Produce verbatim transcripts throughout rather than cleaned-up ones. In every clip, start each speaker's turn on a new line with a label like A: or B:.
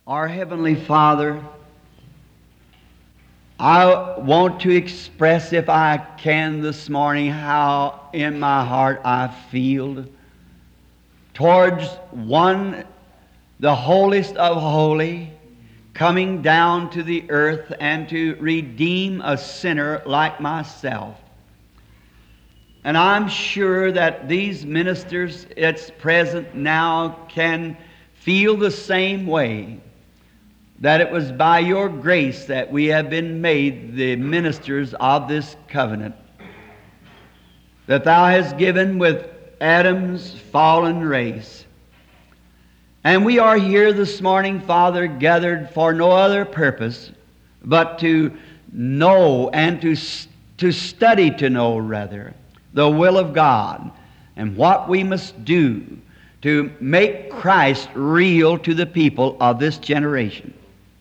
A: Our Heavenly Father, I want to express, if I can this morning, how in my heart I feel towards one, the holiest of holy, coming down to the earth and to redeem a sinner like myself. And I'm sure that these ministers that's present now can feel the same way, that it was by your grace that we have been made the ministers of this covenant, that thou hast given with Adam's fallen race. And we are here this morning, Father, gathered for no other purpose but to know and to, to study to know, rather, the will of God and what we must do to make Christ real to the people of this generation.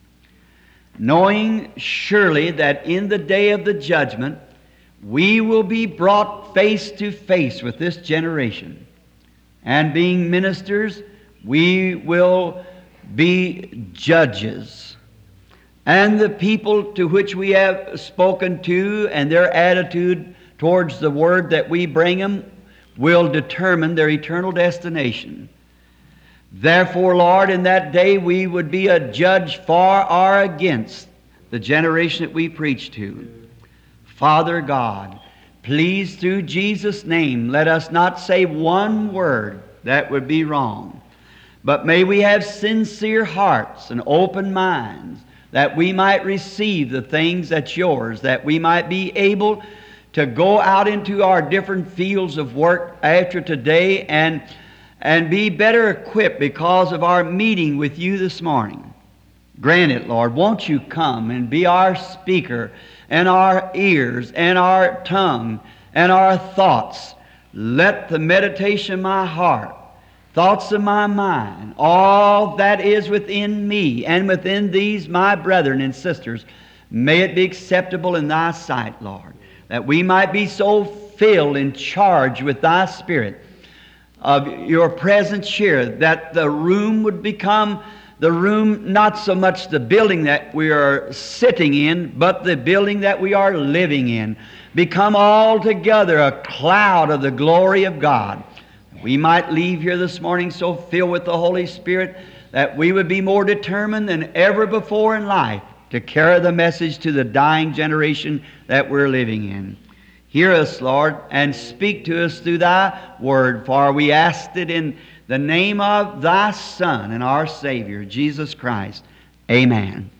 A: Knowing surely that in the day of the judgment we will be brought face to face with this generation. And being ministers, we will be judges. And the people to which we have spoken to and their attitude towards the word that we bring them will determine their eternal destination. Therefore, Lord, in that day we would be a judge for or against the generation that we preach to. Father God, please through Jesus' name let us not say one word that would be wrong, but may we have sincere hearts and open minds that we might receive the things that's yours, that we might be able to go out into our different fields of work after today and and be better equipped because of our meeting with you this morning. Grant it, Lord. Won't you come and be our speaker and our ears and our tongue and our thoughts. Let the meditation of my heart, thoughts of my mind, all that is within me and within these my brethren and sisters, may it be acceptable in thy sight, Lord, that we might be so filled and charged with thy Spirit of your presence here, that the room would become the room, not so much the building that we are sitting in, but the building that we are living in, become altogether a cloud of the glory of God. We might leave here this morning so filled with the Holy Spirit that we would be more determined than ever before in life to carry the message to the dying generation that we're living in. Hear us, Lord, and speak to us through thy word, for we asked it in the name of thy Son and our Savior, Jesus Christ. Amen.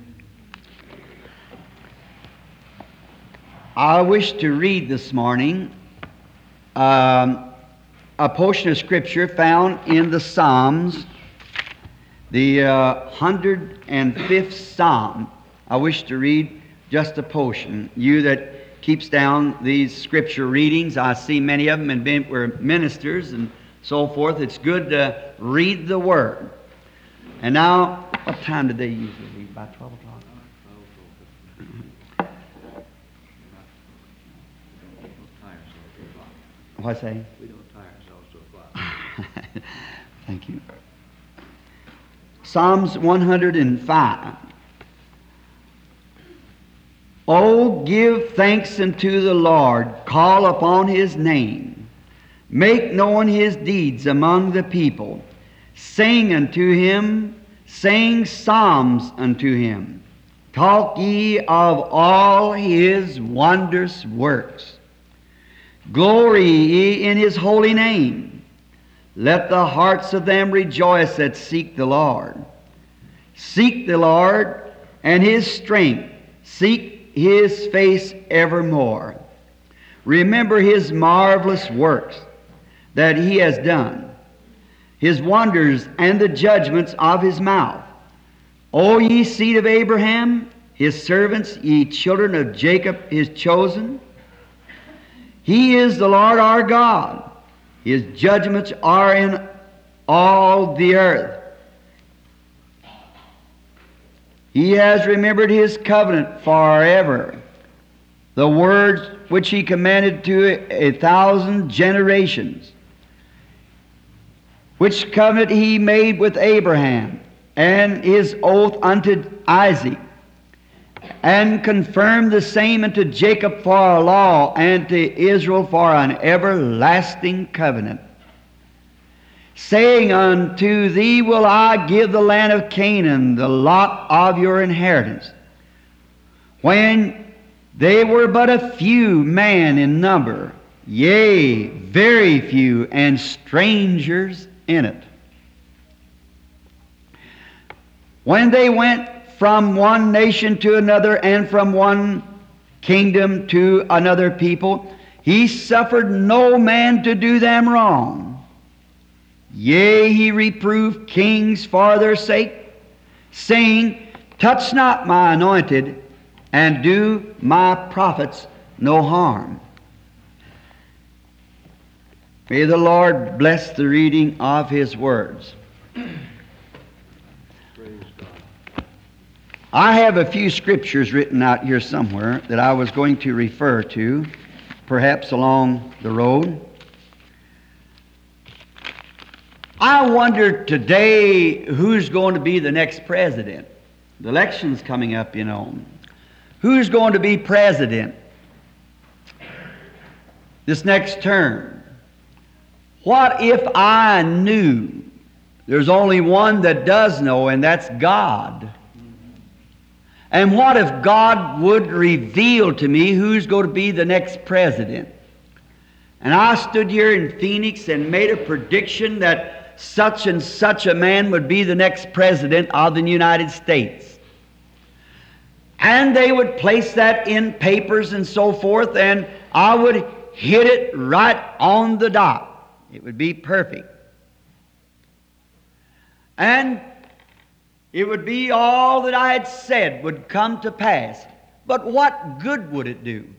A: I wish to read this morning um, a portion of Scripture found in the Psalms, the uh, one hundred fifth Psalm. I wish to read just a portion. You that keeps down these Scripture readings, I see many of them and been, were ministers and so forth. It's good to read the Word. And now, what time did they usually read? About twelve o'clock? What's that?
B: We don't tire ourselves till o'clock.
A: Thank you. Psalms one hundred five. Oh, give thanks unto the Lord, call upon His name. Make known His deeds among the people. Sing unto Him, sing psalms unto Him. Talk ye of all His wondrous works. Glory ye in His holy name. Let the hearts of them rejoice that seek the Lord. Seek the Lord and His strength. Seek His face evermore. Remember His marvelous works that He has done, His wonders and the judgments of His mouth. O ye seed of Abraham, His servants, ye children of Jacob, His chosen. He is the Lord our God. His judgments are in all the earth. He has remembered His covenant forever, the words which He commanded to a thousand generations, which covenant He made with Abraham and his oath unto Isaac, and confirmed the same unto Jacob for a law, and to Israel for an everlasting covenant, saying, Unto thee will I give the land of Canaan, the lot of your inheritance. When they were but a few man in number, yea, very few, and strangers in it. When they went from one nation to another, and from one kingdom to another people, he suffered no man to do them wrong. Yea, he reproved kings for their sake, saying, Touch not my anointed, and do my prophets no harm. May the Lord bless the reading of His words.
B: Praise God.
A: I have a few scriptures written out here somewhere that I was going to refer to, perhaps along the road. I wonder today who's going to be the next president. The election's coming up, you know. Who's going to be president this next term? What if I knew? There's only one that does know, and that's God. And what if God would reveal to me who's going to be the next president? And I stood here in Phoenix and made a prediction that such and such a man would be the next president of the United States. And they would place that in papers and so forth, and I would hit it right on the dot. It would be perfect. And it would be all that I had said would come to pass. But what good would it do?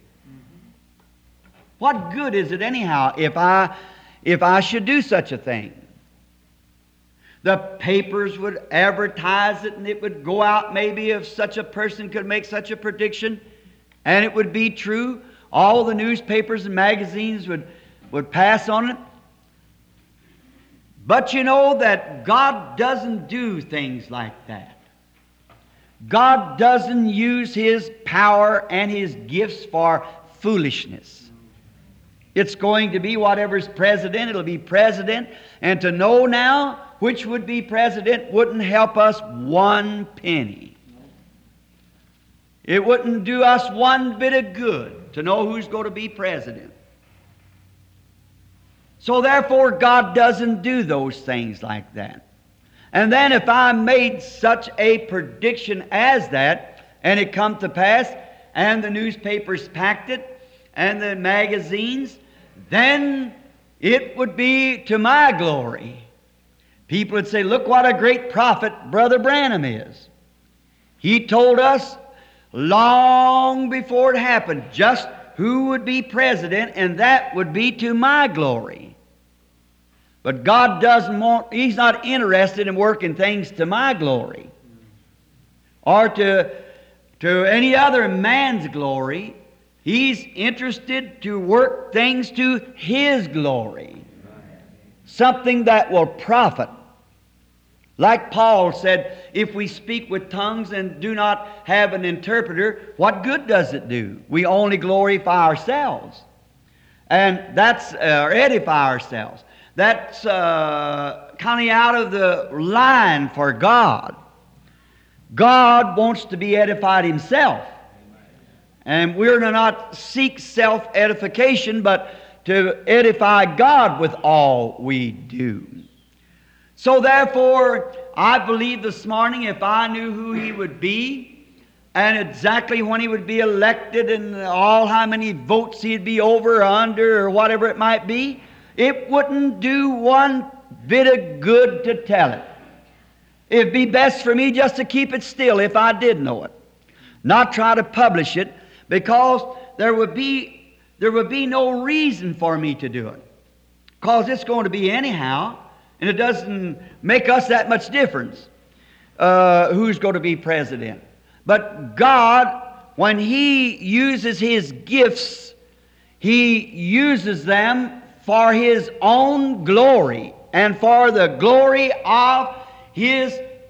A: What good is it anyhow if I, if I should do such a thing? The papers would advertise it, and it would go out maybe if such a person could make such a prediction, and it would be true. All the newspapers and magazines would, would pass on it. But you know that God doesn't do things like that. God doesn't use His power and His gifts for foolishness. It's going to be whatever's president, it'll be president. And to know now which would be president wouldn't help us one penny. It wouldn't do us one bit of good to know who's going to be president. So therefore, God doesn't do those things like that. And then if I made such a prediction as that, and it come to pass, and the newspapers packed it, and the magazines, then it would be to my glory. People would say, look what a great prophet Brother Branham is. He told us long before it happened just who would be president, and that would be to my glory. But God doesn't want, He's not interested in working things to my glory or to, to any other man's glory. He's interested to work things to His glory, something that will profit. Like Paul said, if we speak with tongues and do not have an interpreter, what good does it do? We only glorify ourselves. And that's, uh, or edify ourselves. That's uh, kind of out of the line for God. God wants to be edified Himself. And we're to not seek self-edification, but to edify God with all we do. So therefore, I believe this morning if I knew who He would be and exactly when He would be elected and all how many votes He'd be over or under or whatever it might be, it wouldn't do one bit of good to tell it. It'd be best for me just to keep it still if I did know it. Not try to publish it, because there would be, there would be no reason for me to do it. Because it's going to be anyhow, and it doesn't make us that much difference uh, who's going to be president. But God, when He uses His gifts, He uses them for His own glory and for the glory of His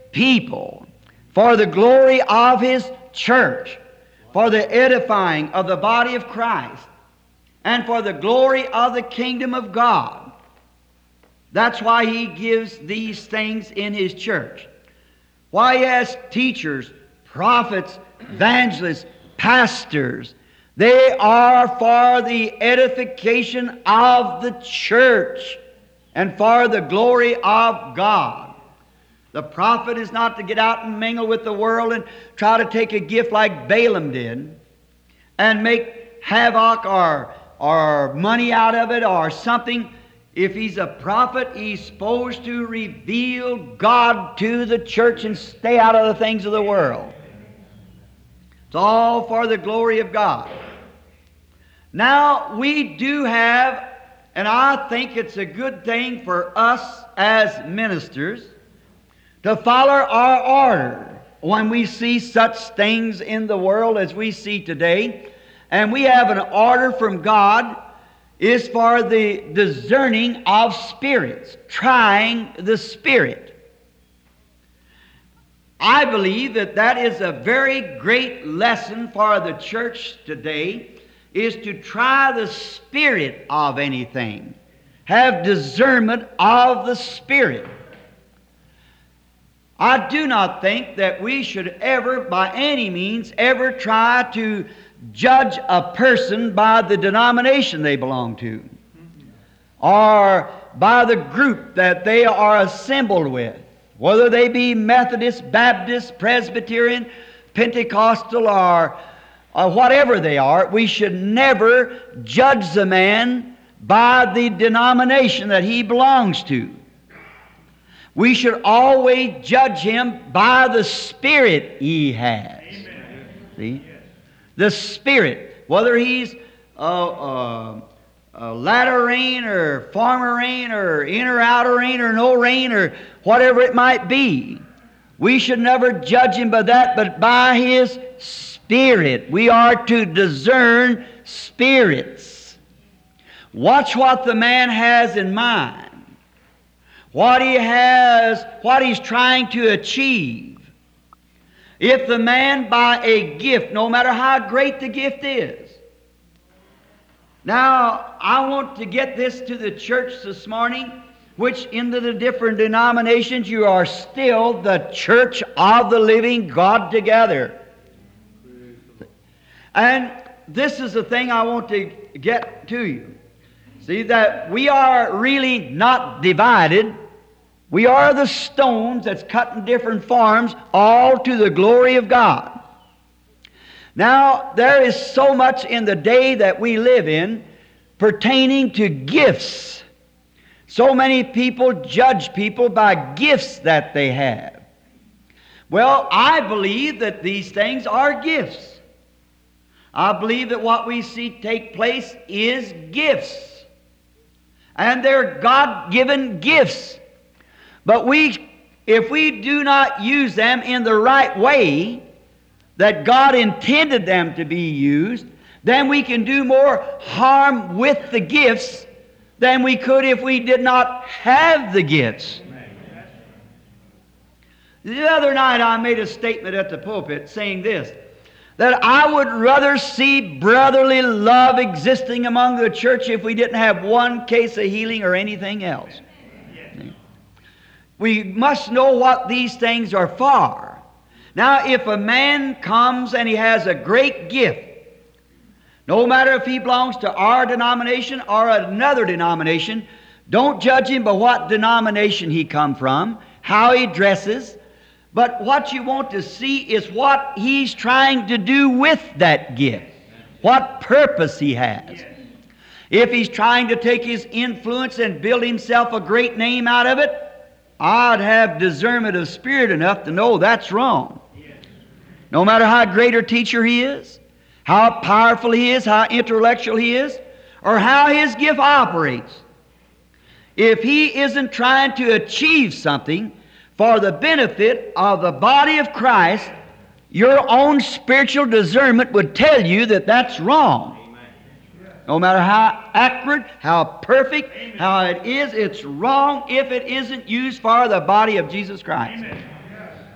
A: people, for the glory of His church, for the edifying of the body of Christ, and for the glory of the kingdom of God. That's why He gives these things in His church. Why He has teachers, prophets, evangelists, pastors. They are for the edification of the church and for the glory of God. The prophet is not to get out and mingle with the world and try to take a gift like Balaam did and make havoc or, or money out of it or something. If he's a prophet, he's supposed to reveal God to the church and stay out of the things of the world. It's all for the glory of God. Now, we do have, and I think it's a good thing for us as ministers to follow our order when we see such things in the world as we see today. And we have an order from God is for the discerning of spirits, trying the spirit. I believe that that is a very great lesson for the church today, is to try the spirit of anything. Have discernment of the spirit. I do not think that we should ever, by any means, ever try to judge a person by the denomination they belong to, or by the group that they are assembled with, whether they be Methodist, Baptist, Presbyterian, Pentecostal, or, or whatever they are. We should never judge the man by the denomination that he belongs to. We should always judge him by the spirit he has. Amen. See? The spirit, whether he's a, a, a latter rain or former rain or inner outer rain or no rain or whatever it might be. We should never judge him by that, but by his spirit. We are to discern spirits. Watch what the man has in mind. What he has, what he's trying to achieve. If the man by a gift, no matter how great the gift is. Now, I want to get this to the church this morning, which in the different denominations you are still the church of the living God together. And this is the thing I want to get to you. See, that we are really not divided. We are the stones that's cut in different forms, all to the glory of God. Now, there is so much in the day that we live in pertaining to gifts. So many people judge people by gifts that they have. Well, I believe that these things are gifts. I believe that what we see take place is gifts. And they're God-given gifts. But we, if we do not use them in the right way that God intended them to be used, then we can do more harm with the gifts than we could if we did not have the gifts. The other night I made a statement at the pulpit saying this, that I would rather see brotherly love existing among the church if we didn't have one case of healing or anything else. We must know what these things are for. Now, if a man comes and he has a great gift, no matter if he belongs to our denomination or another denomination, don't judge him by what denomination he come from, how he dresses, but what you want to see is what he's trying to do with that gift, what purpose he has. If he's trying to take his influence and build himself a great name out of it, I'd have discernment of spirit enough to know that's wrong. No matter how great a teacher he is, how powerful he is, how intellectual he is, or how his gift operates. If he isn't trying to achieve something for the benefit of the body of Christ, your own spiritual discernment would tell you that that's wrong. No matter how accurate, how perfect, how it is, it's wrong if it isn't used for the body of Jesus Christ. Amen.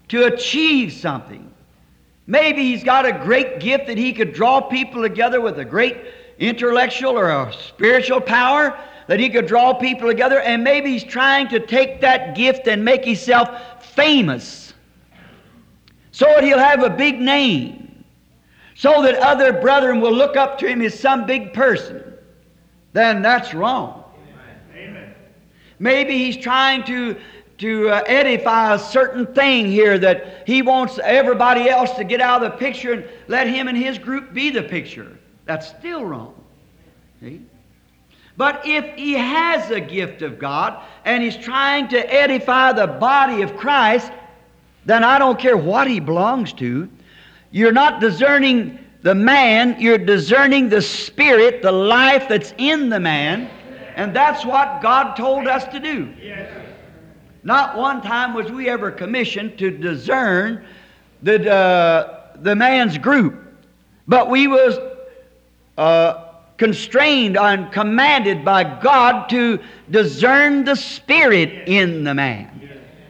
A: to achieve something. Maybe he's got a great gift that he could draw people together with a great intellectual or a spiritual power, that he could draw people together, and maybe he's trying to take that gift and make himself famous so that he'll have a big name, so that other brethren will look up to him as some big person. Then that's wrong.
B: Amen.
A: Maybe he's trying to to uh, edify a certain thing here, that he wants everybody else to get out of the picture and let him and his group be the picture. That's still wrong. See? But if he has a gift of God and he's trying to edify the body of Christ, then I don't care what he belongs to. You're not discerning the man, you're discerning the spirit, the life that's in the man, and that's what God told us to do.
B: Yes.
A: Not one time was we ever commissioned to discern the, uh, the man's group, but we was uh, constrained and commanded by God to discern the spirit in the man.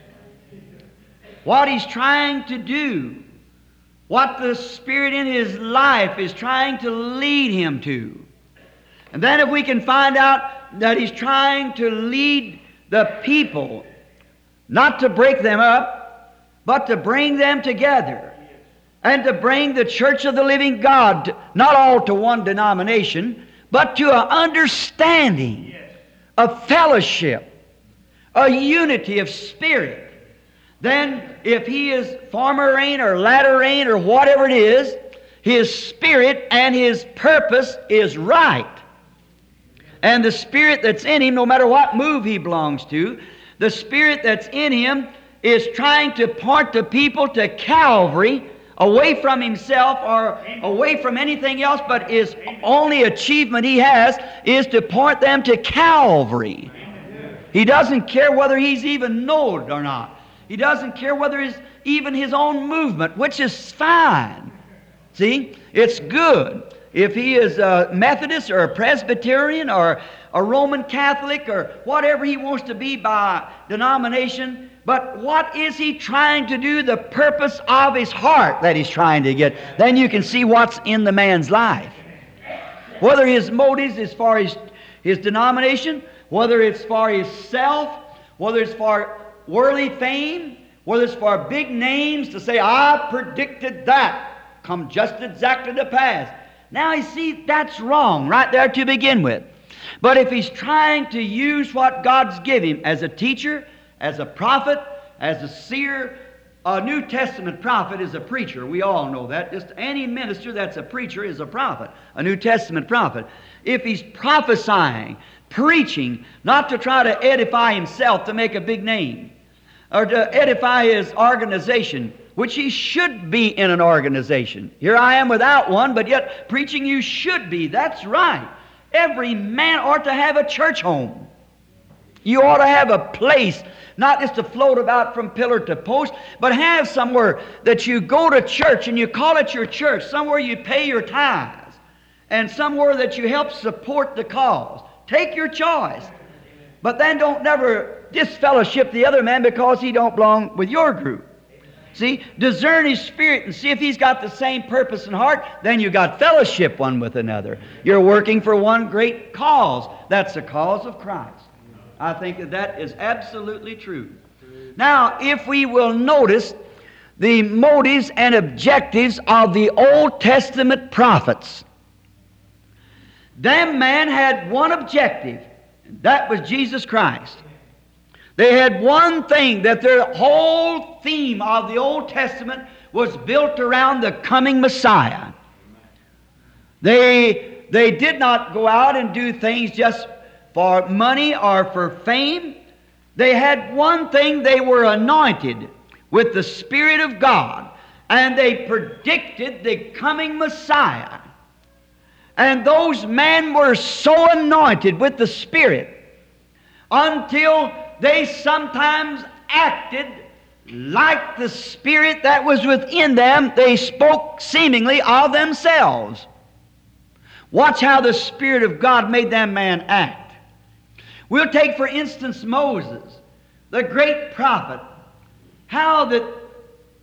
A: What he's trying to do, what the spirit in his life is trying to lead him to. And then if we can find out that he's trying to lead the people, not to break them up, but to bring them together, and to bring the church of the living God, not all to one denomination, but to an understanding, a fellowship, a unity of spirit. Then if he is former rain or latter rain or whatever it is, his spirit and his purpose is right. And the spirit that's in him, no matter what move he belongs to, the spirit that's in him is trying to point the people to Calvary, away from himself or away from anything else, but his only achievement he has is to point them to Calvary. He doesn't care whether he's even known or not. He doesn't care whether it's even his own movement, which is fine. See, it's good. If he is a Methodist or a Presbyterian or a Roman Catholic or whatever he wants to be by denomination, but what is he trying to do, the purpose of his heart that he's trying to get, then you can see what's in the man's life. Whether his motives is for his, his denomination, whether it's for his self, whether it's for worldly fame, whether it's for big names to say, I predicted that, come just exactly to pass. Now you see, that's wrong right there to begin with. But if he's trying to use what God's given him as a teacher, as a prophet, as a seer, a New Testament prophet is a preacher. We all know that. Just any minister that's a preacher is a prophet, a New Testament prophet. If he's prophesying, preaching, not to try to edify himself to make a big name, or to edify his organization, which he should be in an organization. Here I am without one, but yet preaching you should be. That's right. Every man ought to have a church home. You ought to have a place, not just to float about from pillar to post, but have somewhere that you go to church and you call it your church, somewhere you pay your tithes, and somewhere that you help support the cause. Take your choice. But then don't never disfellowship the other man because he don't belong with your group. See, discern his spirit and see if he's got the same purpose and heart, then you got fellowship one with another. You're working for one great cause. That's the cause of Christ. I think that that is absolutely true. Now, if we will notice the motives and objectives of the Old Testament prophets, them man had one objective, and that was Jesus Christ. They had one thing, that their whole theme of the Old Testament was built around the coming Messiah. They, they did not go out and do things just for money or for fame. They had one thing: they were anointed with the Spirit of God, and they predicted the coming Messiah. And those men were so anointed with the Spirit until they sometimes acted like the Spirit that was within them. They spoke seemingly of themselves. Watch how the Spirit of God made that man act. We'll take, for instance, Moses, the great prophet, how that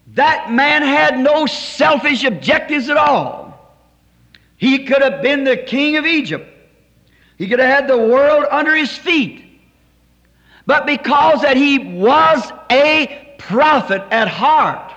A: That man had no selfish objectives at all. He could have been the king of Egypt. He could have had the world under his feet. But because that he was a prophet at heart,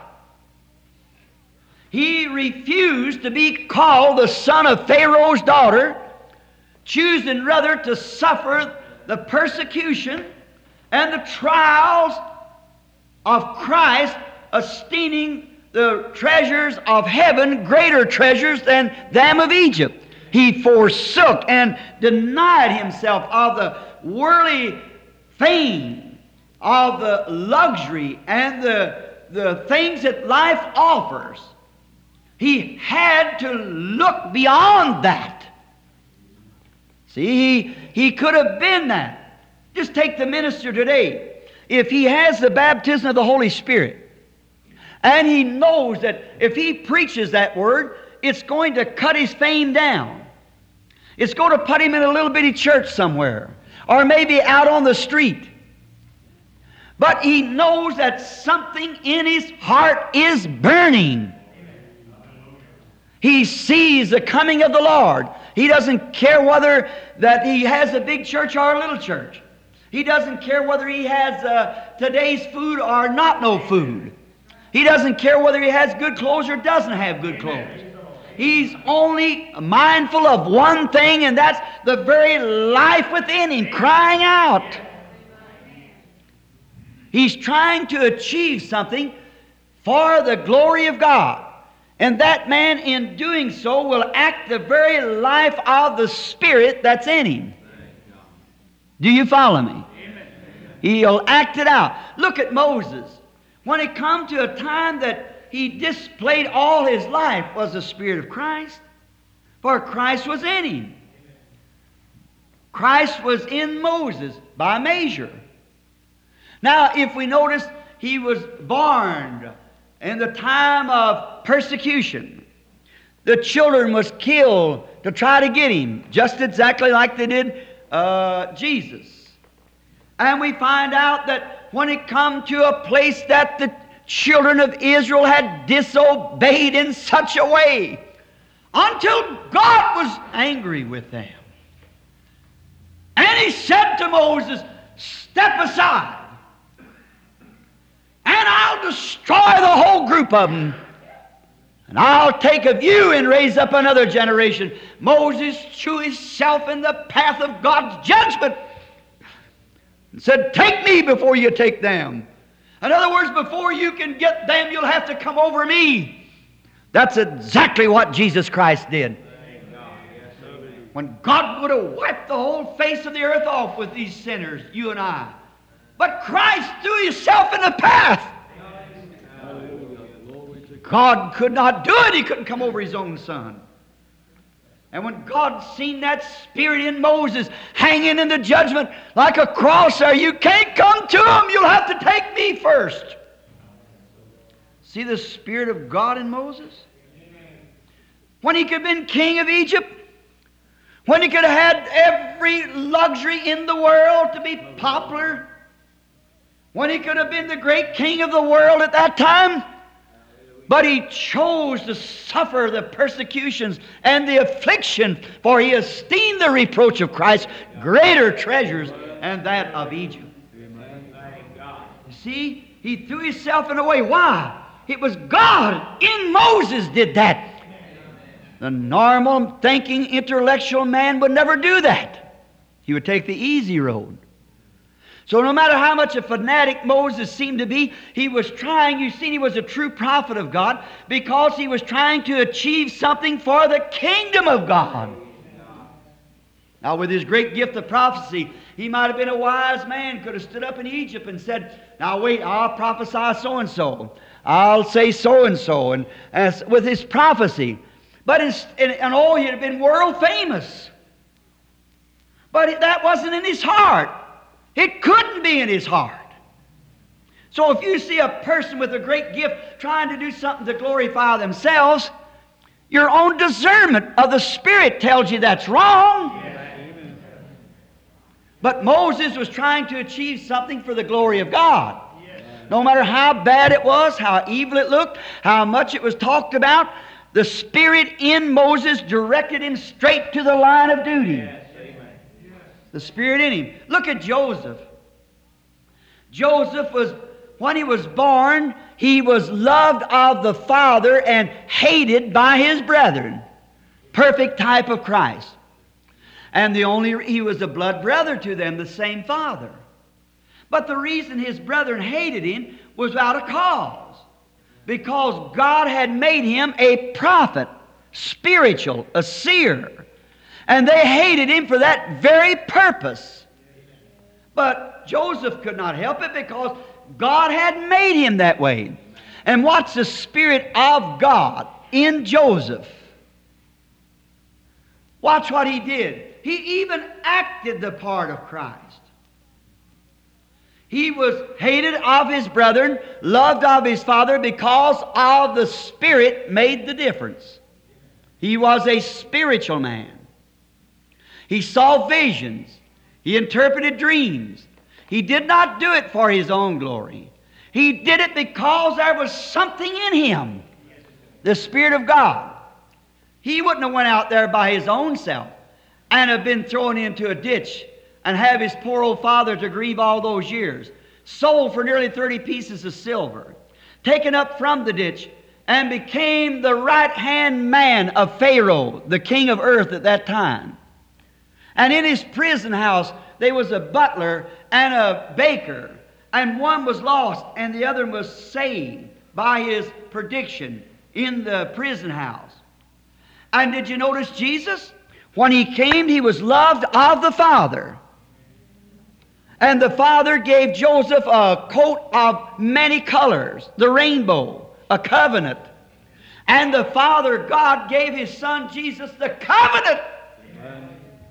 A: he refused to be called the son of Pharaoh's daughter, choosing rather to suffer the persecution and the trials of Christ, esteeming the treasures of heaven greater treasures than them of Egypt. He forsook and denied himself of the worldly fame, of the luxury and the, the things that life offers. He had to look beyond that. See, he, he could have been that. Just take the minister today. If he has the baptism of the Holy Spirit, and he knows that if he preaches that word, it's going to cut his fame down. It's going to put him in a little bitty church somewhere, or maybe out on the street. But he knows that something in his heart is burning. He sees the coming of the Lord. He doesn't care whether that he has a big church or a little church. He doesn't care whether he has uh, today's food or not no food. He doesn't care whether he has good clothes or doesn't have good clothes. He's only mindful of one thing, and that's the very life within him crying out. He's trying to achieve something for the glory of God. And that man, in doing so, will act the very life of the Spirit that's in him. Do you follow me? He'll act it out. Look at Moses. When it come to a time that he displayed all his life was the Spirit of Christ, for Christ was in him. Christ was in Moses by measure. Now, if we notice, he was born in the time of persecution. The children was killed to try to get him, just exactly like they did uh, Jesus. And we find out that when it come to a place that the children of Israel had disobeyed in such a way, until God was angry with them. And he said to Moses, "Step aside, and I'll destroy the whole group of them. And I'll take of you and raise up another generation." Moses threw himself in the path of God's judgment and said, "Take me before you take them." In other words, before you can get them, you'll have to come over me. That's exactly what Jesus Christ did. When God would have wiped the whole face of the earth off with these sinners, you and I. But Christ threw himself in the path. God could not do it. He couldn't come over his own Son. And when God seen that Spirit in Moses hanging in the judgment like a cross there, you can't come to him. You'll have to take me first. See the Spirit of God in Moses? When he could have been king of Egypt, when he could have had every luxury in the world to be popular, when he could have been the great king of the world at that time, but he chose to suffer the persecutions and the affliction, for he esteemed the reproach of Christ greater treasures than that of Egypt. You see, he threw himself in a way. Why? It was God in Moses did that. The normal thinking intellectual man would never do that. He would take the easy road. So no matter how much a fanatic Moses seemed to be, he was trying, you see, he was a true prophet of God because he was trying to achieve something for the kingdom of God. Now with his great gift of prophecy, he might have been a wise man, could have stood up in Egypt and said, "Now wait, I'll prophesy so-and-so. I'll say so-and-so," and as with his prophecy. But in, in, in all, he'd have been world famous. But that wasn't in his heart. It couldn't be in his heart. So if you see a person with a great gift trying to do something to glorify themselves, your own discernment of the Spirit tells you that's wrong. Yes. But Moses was trying to achieve something for the glory of God. Yes. No matter how bad it was, how evil it looked, how much it was talked about, the Spirit in Moses directed him straight to the line of duty.
B: Yes, amen.
A: The Spirit in him. Look at Joseph. Joseph was, when he was born, he was loved of the Father and hated by his brethren. Perfect type of Christ. And the only, he was a blood brother to them, the same Father. But the reason his brethren hated him was without a cause. Because God had made him a prophet, spiritual, a seer. And they hated him for that very purpose. But Joseph could not help it because God had made him that way. And what's the Spirit of God in Joseph? Watch what he did. He even acted the part of Christ. He was hated of his brethren, loved of his Father, because of the Spirit made the difference. He was a spiritual man. He saw visions. He interpreted dreams. He did not do it for his own glory. He did it because there was something in him, the Spirit of God. He wouldn't have went out there by his own self and have been thrown into a ditch and have his poor old father to grieve all those years, sold for nearly thirty pieces of silver, taken up from the ditch, and became the right-hand man of Pharaoh, the king of earth at that time. And in his prison house, there was a butler and a baker, and one was lost and the other was saved by his prediction in the prison house. And did you notice Jesus? When he came, he was loved of the Father. And the Father gave Joseph a coat of many colors, the rainbow, a covenant. And the Father, God, gave his Son Jesus the covenant. Amen.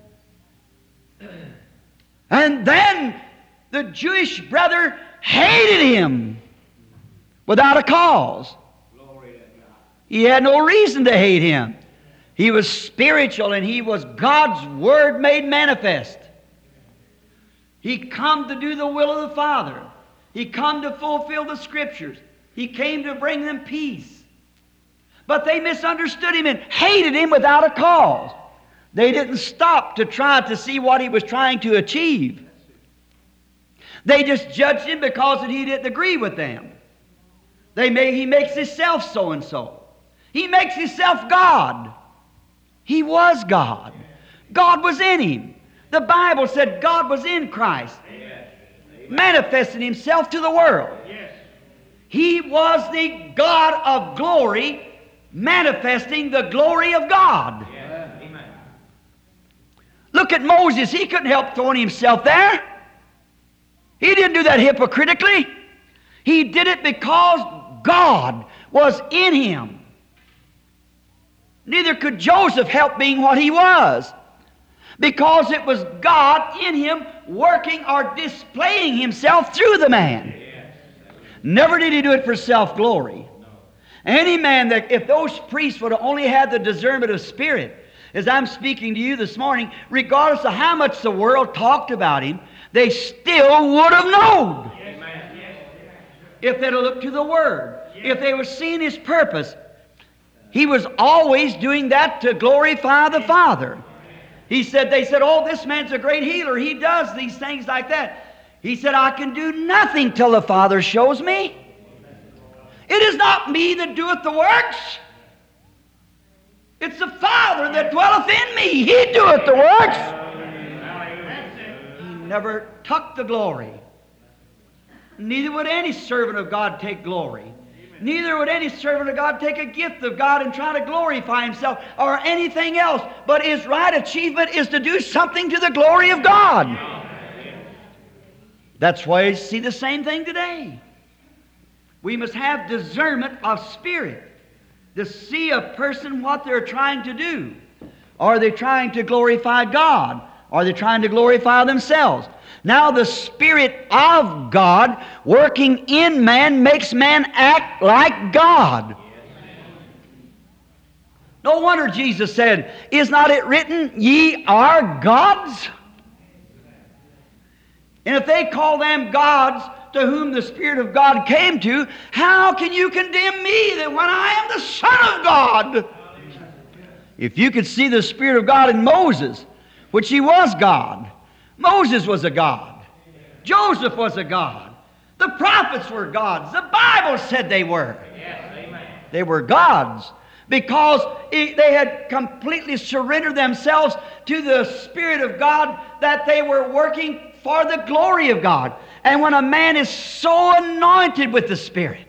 A: And then the Jewish brother hated him without a cause.
B: Glory to God.
A: He had no reason to hate him. He was spiritual and he was God's Word made manifest. He come to do the will of the Father. He come to fulfill the Scriptures. He came to bring them peace. But they misunderstood him and hated him without a cause. They didn't stop to try to see what he was trying to achieve. They just judged him because he didn't agree with them. They may, he makes himself so-and-so. He makes himself God. He was God. God was in him. The Bible said God was in Christ,
B: Amen.
A: manifesting himself to the world.
B: Yes.
A: He was the God of glory, manifesting the glory of God.
B: Yes. Amen.
A: Look at Moses. He couldn't help throwing himself there. He didn't do that hypocritically. He did it because God was in him. Neither could Joseph help being what he was, because it was God in him working or displaying himself through the man.
B: Yes.
A: Never did he do it for self-glory.
B: No.
A: Any man that, if those priests would have only had the discernment of spirit, as I'm speaking to you this morning, regardless of how much the world talked about him, they still would have known.
B: Amen. Yes.
A: If they'd have looked to the Word, if they were seeing his purpose. He was always doing that to glorify the Father. He said, they said, oh, this man's a great healer. He does these things like that. He said, I can do nothing till the Father shows me. It is not me that doeth the works. It's the Father that dwelleth in me. He doeth the works. He never took the glory. Neither would any servant of God take glory. Neither would any servant of God take a gift of God and try to glorify himself or anything else. But his right achievement is to do something to the glory of God. That's why you see the same thing today. We must have discernment of spirit to see a person what they're trying to do. Are they trying to glorify God? Are they trying to glorify themselves? Now the Spirit of God working in man makes man act like God. No wonder Jesus said, is not it written, ye are gods? And if they call them gods to whom the Spirit of God came to, how can you condemn me that when I am the Son of God? If you could see the Spirit of God in Moses, which he was God. Moses was a God. Joseph was a God. The prophets were gods. The Bible said they were. They were gods because they had completely surrendered themselves to the Spirit of God, that they were working for the glory of God. And when a man is so anointed with the Spirit,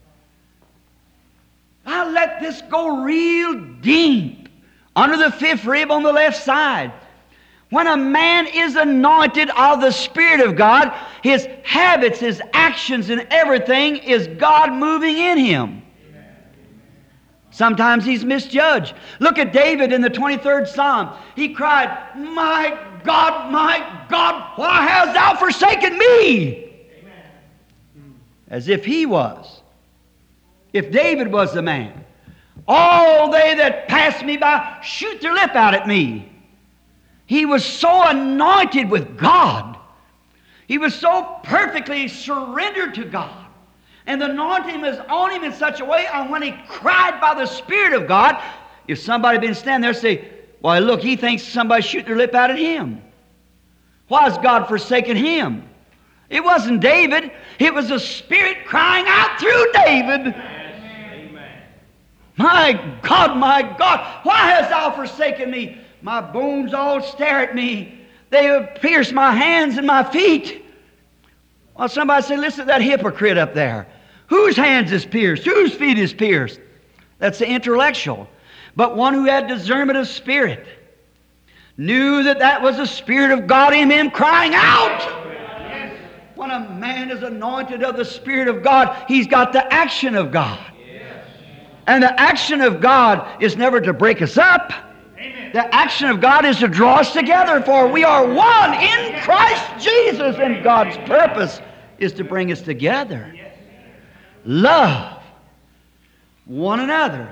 A: I'll let this go real deep under the fifth rib on the left side. When a man is anointed of the Spirit of God, his habits, his actions, and everything is God moving in him. Sometimes he's misjudged. Look at David in the twenty-third Psalm. He cried, "My God, my God, why hast thou forsaken me?" Amen. As if he was. If David was the man. "All they that pass me by shoot their lip out at me." He was so anointed with God. He was so perfectly surrendered to God. And the anointing was on him in such a way, and when he cried by the Spirit of God, if somebody had been standing there and say, "Why, look, he thinks somebody's shooting their lip out at him. Why has God forsaken him?" It wasn't David. It was the Spirit crying out through David. Amen. "My God, my God, why hast thou forsaken me? My bones all stare at me. They have pierced my hands and my feet." Well, somebody say, "Listen to that hypocrite up there. Whose hands is pierced? Whose feet is pierced?" That's the intellectual. But one who had discernment of spirit knew that that was the Spirit of God in him crying out. Yes. When a man is anointed of the Spirit of God, he's got the action of God. Yes. And the action of God is never to break us up. Amen. The action of God is to draw us together, for we are one in Christ Jesus, and God's purpose is to bring us together. Love one another.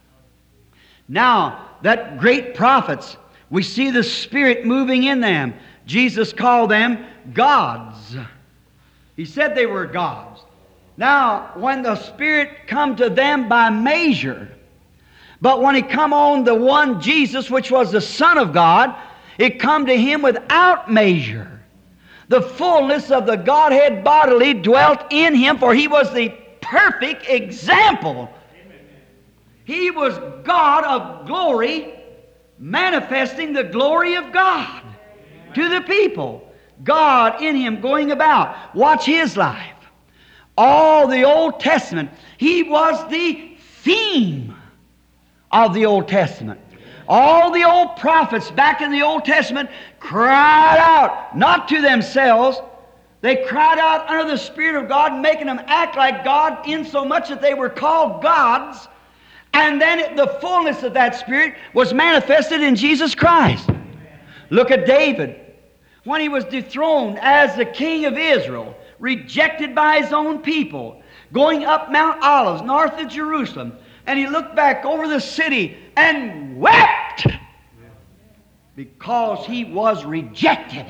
A: Now, that great prophets, we see the Spirit moving in them. Jesus called them gods. He said they were gods. Now, when the Spirit come to them by measure, but when it come on the one Jesus, which was the Son of God, it come to him without measure. The fullness of the Godhead bodily dwelt in him, for he was the perfect example. He was God of glory, manifesting the glory of God to the people. God in him going about. Watch his life. All the Old Testament, he was the theme of the Old Testament. All the old prophets back in the Old Testament cried out, not to themselves. They cried out under the Spirit of God, making them act like God, insomuch that they were called gods. And then it, the fullness of that Spirit was manifested in Jesus Christ. Look at David. When he was dethroned as the king of Israel, rejected by his own people, going up Mount Olives, north of Jerusalem, and he looked back over the city and wept because he was rejected.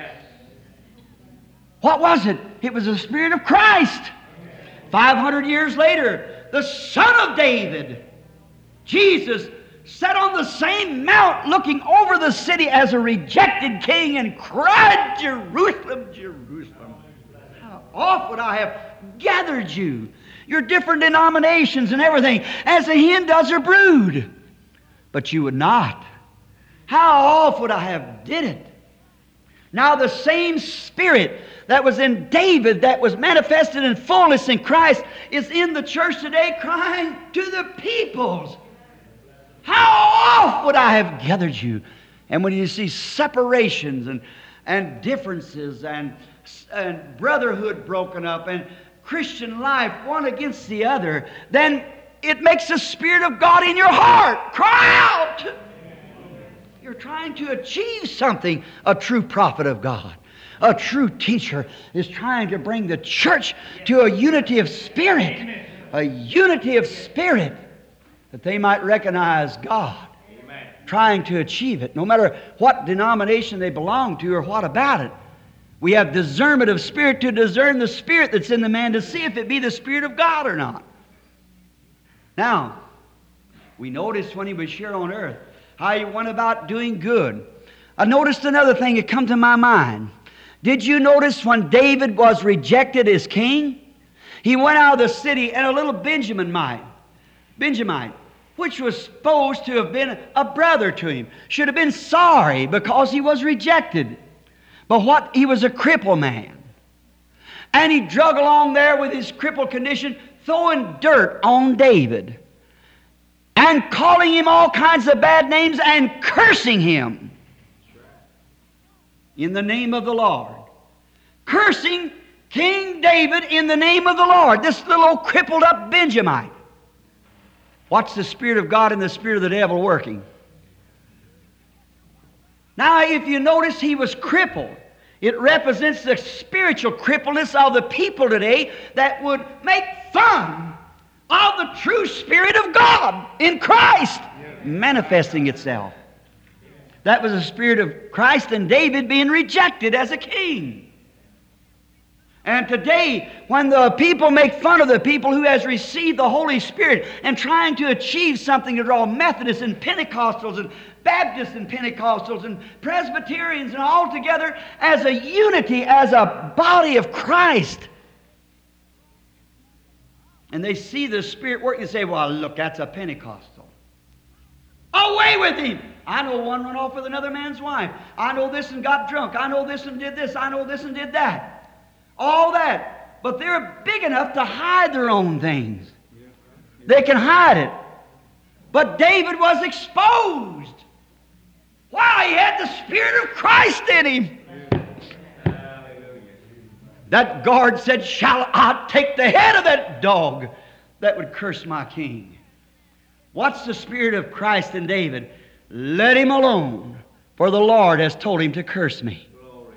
A: What was it? It was the Spirit of Christ. Five hundred years later, the Son of David, Jesus, sat on the same mount looking over the city as a rejected king and cried, "Jerusalem, Jerusalem, how oft would I have gathered you, your different denominations and everything, as a hen does her brood, but you would not. How oft would I have did it?" Now the same Spirit that was in David, that was manifested in fullness in Christ, is in the church today crying to the peoples, "How oft would I have gathered you?" And when you see separations and, and differences and, and brotherhood broken up and Christian life one against the other, then it makes the Spirit of God in your heart cry out. You're trying to achieve something. A true prophet of God, a true teacher, is trying to bring the church to a unity of spirit, a unity of spirit, that they might recognize God. Amen. Trying to achieve it, no matter what denomination they belong to or what about it. We have discernment of spirit to discern the spirit that's in the man to see if it be the Spirit of God or not. Now, we noticed when he was here on earth how he went about doing good. I noticed another thing that come to my mind. Did you notice when David was rejected as king? He went out of the city and a little Benjaminite, Benjamite, which was supposed to have been a brother to him, should have been sorry because he was rejected. But what? He was a crippled man. And he drug along there with his crippled condition, throwing dirt on David and calling him all kinds of bad names and cursing him in the name of the Lord. Cursing King David in the name of the Lord. This little old crippled up Benjamite. What's the Spirit of God and the Spirit of the devil working? Now, if you notice, he was crippled. It represents the spiritual crippledness of the people today that would make fun of the true Spirit of God in Christ manifesting itself. That was the Spirit of Christ and David being rejected as a king. And today, when the people make fun of the people who has received the Holy Spirit and trying to achieve something to draw Methodists and Pentecostals and Baptists and Pentecostals and Presbyterians and all together as a unity, as a body of Christ. And they see the Spirit working and say, well, look, that's a Pentecostal. Away with him! I know one run off with another man's wife. I know this and got drunk. I know this and did this. I know this and did that. All that. But they're big enough to hide their own things. They can hide it. But David was exposed. Why? He had the Spirit of Christ in him. That guard said, shall I take the head of that dog that would curse my king? What's the Spirit of Christ in David? Let him alone, for the Lord has told him to curse me.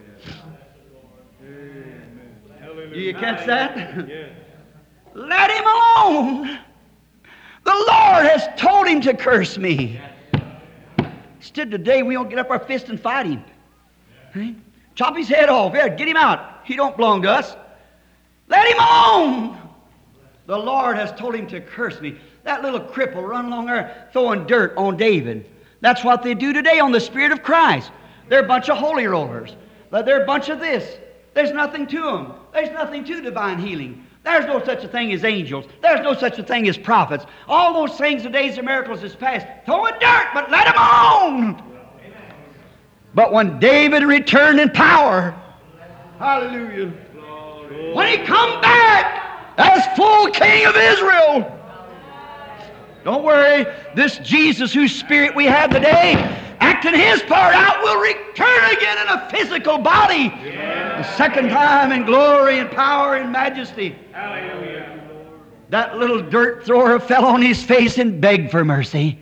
A: Do you catch that? Let him alone. The Lord has told him to curse me. Instead, today we don't get up our fist and fight him. Right? Chop his head off. Yeah, get him out. He don't belong to us. Let him alone. The Lord has told him to curse me. That little cripple run along there throwing dirt on David. That's what they do today on the Spirit of Christ. They're a bunch of holy rollers. They're a bunch of this. There's nothing to them. There's nothing to divine healing. There's no such a thing as angels. There's no such a thing as prophets. All those things, the days of miracles is past. Throwing dirt, but let them alone. But when David returned in power, hallelujah, when he come back as full king of Israel, don't worry, this Jesus whose Spirit we have today, acting his part out, will return again in a physical body. Yeah. The second time in glory and power and majesty. Hallelujah. That little dirt thrower fell on his face and begged for mercy.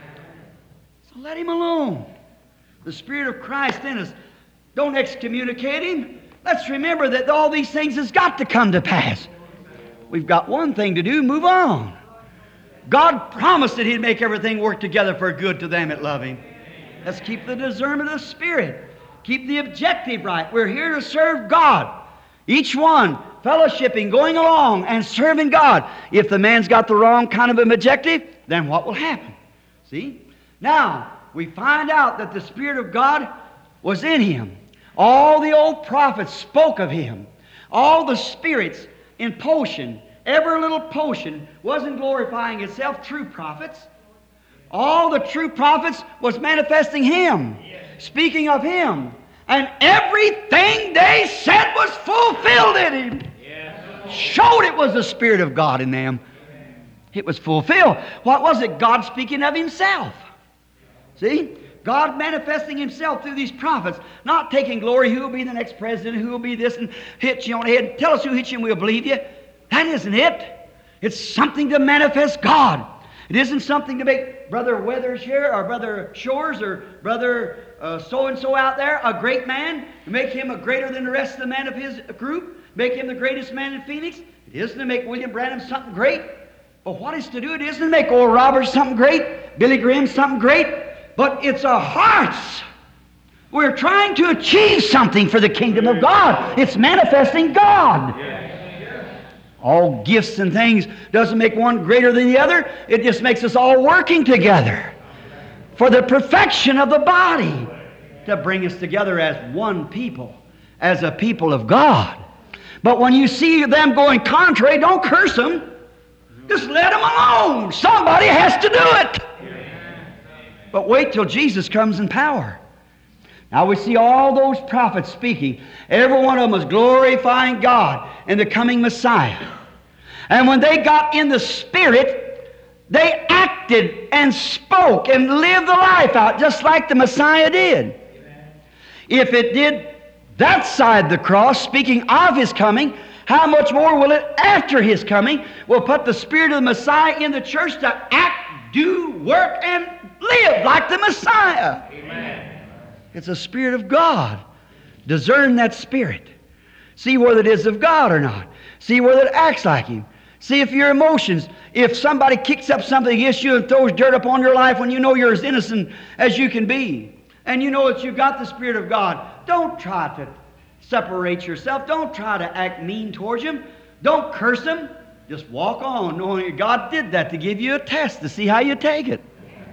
A: So let him alone. The Spirit of Christ in us. Don't excommunicate him. Let's remember that all these things has got to come to pass. We've got one thing to do, move on. God promised that He'd make everything work together for good to them that love Him. Let's keep the discernment of the Spirit. Keep the objective right. We're here to serve God. Each one fellowshipping, going along, and serving God. If the man's got the wrong kind of an objective, then what will happen? See? Now, we find out that the Spirit of God was in him. All the old prophets spoke of him. All the spirits in potion, every little potion wasn't glorifying itself. True prophets. All the true prophets was manifesting him, speaking of him. And everything they said was fulfilled in him. Showed it was the Spirit of God in them. It was fulfilled. What was it? God speaking of Himself. See? God manifesting Himself through these prophets, not taking glory, who will be the next president, who will be this, and hit you on the head. Tell us who hit you and we'll believe you. That isn't it. It's something to manifest God. It isn't something to make Brother Weathers here, or Brother Shores, or Brother uh, so-and-so out there a great man, to make him a greater than the rest of the men of his group, make him the greatest man in Phoenix. It isn't to make William Branham something great. But what is to do? It isn't to make Oral Roberts something great, Billy Graham something great. But it's our hearts We're trying to achieve something for the kingdom of God. It's manifesting God. All gifts and things doesn't make one greater than the other. It just makes us all working together for the perfection of the body, to bring us together as one people, as a people of God. But when you see them going contrary, don't curse them. Just let them alone. Somebody has to do it. But wait till Jesus comes in power. Now we see all those prophets speaking. Every one of them was glorifying God and the coming Messiah. And when they got in the Spirit, they acted and spoke and lived the life out just like the Messiah did. If it did that side the cross, speaking of His coming, how much more will it after His coming will put the Spirit of the Messiah in the church to act, do, work, and live like the Messiah. Amen. It's a Spirit of God. Discern that Spirit. See whether it is of God or not. See whether it acts like Him. See if your emotions, if somebody kicks up something against you and throws dirt upon your life when you know you're as innocent as you can be, and you know that you've got the Spirit of God, don't try to separate yourself. Don't try to act mean towards Him. Don't curse Him. Just walk on, knowing that God did that to give you a test to see how you take it.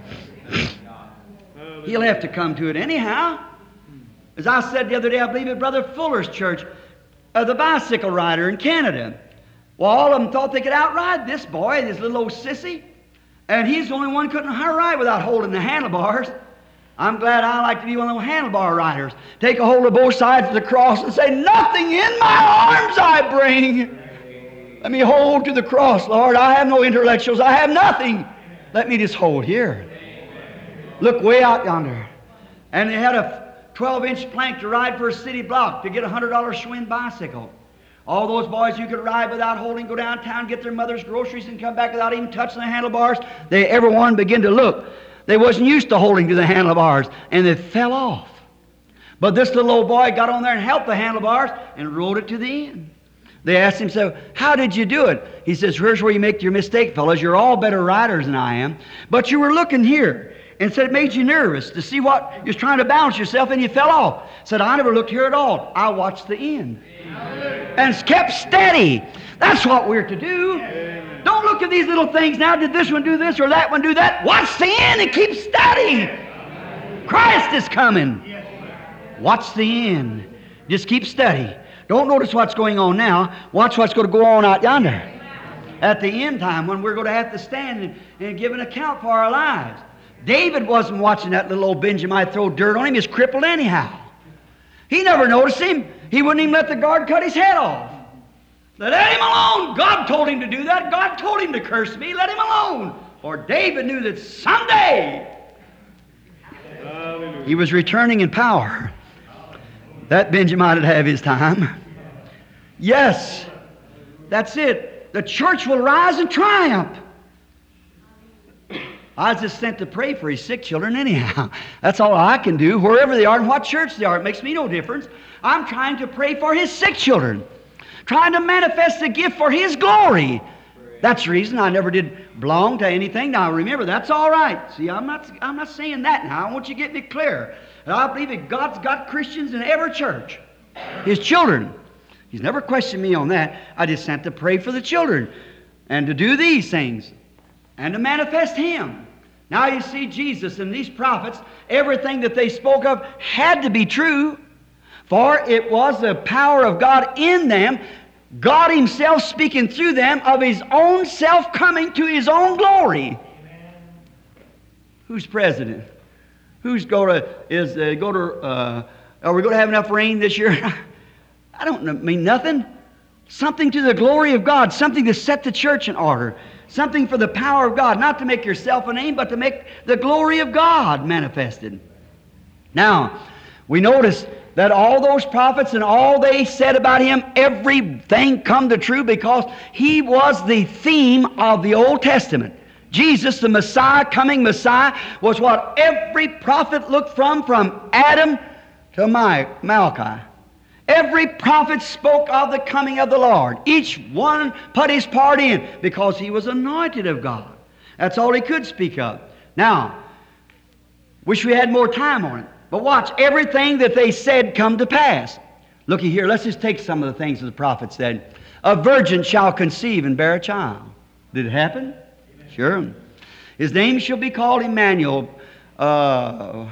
A: He'll have to come to it anyhow. As I said the other day, I believe at Brother Fuller's church, uh, the bicycle rider in Canada. Well, all of them thought they could outride this boy, this little old sissy. And he's the only one who couldn't ride without holding the handlebars. I'm glad I like to be one of those handlebar riders. Take a hold of both sides of the cross and say, nothing in my arms I bring. Let me hold to the cross, Lord. I have no intellectuals. I have nothing. Let me just hold here. Look way out yonder. And they had a twelve-inch plank to ride for a city block to get a one hundred dollar Schwinn bicycle. All those boys you could ride without holding, go downtown, get their mother's groceries, and come back without even touching the handlebars. They, everyone began to look. They wasn't used to holding to the handlebars, and they fell off. But this little old boy got on there and helped the handlebars and rode it to the end. They asked him, so, how did you do it? He says, here's where you make your mistake, fellas. You're all better riders than I am. But you were looking here. And said it made you nervous to see what you're trying to balance yourself, and you fell off. Said, I never looked here at all. I watched the end. And kept steady. That's what we're to do. Amen. Don't look at these little things now. Did this one do this or that one do that? Watch the end and keep steady. Christ is coming. Watch the end. Just keep steady. Don't notice what's going on now. Watch what's going to go on out yonder. At the end time when we're going to have to stand and, and give an account for our lives. David wasn't watching that little old Benjamite throw dirt on him. He's crippled anyhow. He never noticed him. He wouldn't even let the guard cut his head off. Let him alone. God told him to do that. God told him to curse me. Let him alone. For David knew that someday he was returning in power. That Benjamite would have his time. Yes, that's it. The church will rise and triumph. I was just sent to pray for his sick children anyhow. That's all I can do, wherever they are and what church they are. It makes me no difference. I'm trying to pray for his sick children, trying to manifest the gift for his glory. That's the reason I never did belong to anything. Now remember, that's all right. See, I'm not, I'm not saying that now. I want you to get me clear. And I believe that God's got Christians in every church, his children. He's never questioned me on that. I just sent to pray for the children and to do these things and to manifest him. Now you see, Jesus and these prophets, everything that they spoke of had to be true, for it was the power of God in them, God Himself speaking through them of His own self coming to His own glory. Amen. Who's president? Who's going to, is uh, go to, uh, are we going to have enough rain this year? I don't know, mean nothing. Something to the glory of God, something to set the church in order. Something for the power of God, not to make yourself a name, but to make the glory of God manifested. Now, we notice that all those prophets and all they said about him, everything come to true because he was the theme of the Old Testament. Jesus, the Messiah, coming Messiah, was what every prophet looked from, from Adam to Malachi. Every prophet spoke of the coming of the Lord. Each one put his part in because he was anointed of God. That's all he could speak of. Now, wish we had more time on it. But watch, everything that they said come to pass. Looky here, let's just take some of the things that the prophet said. A virgin shall conceive and bear a child. Did it happen? Amen. Sure. His name shall be called Emmanuel, uh,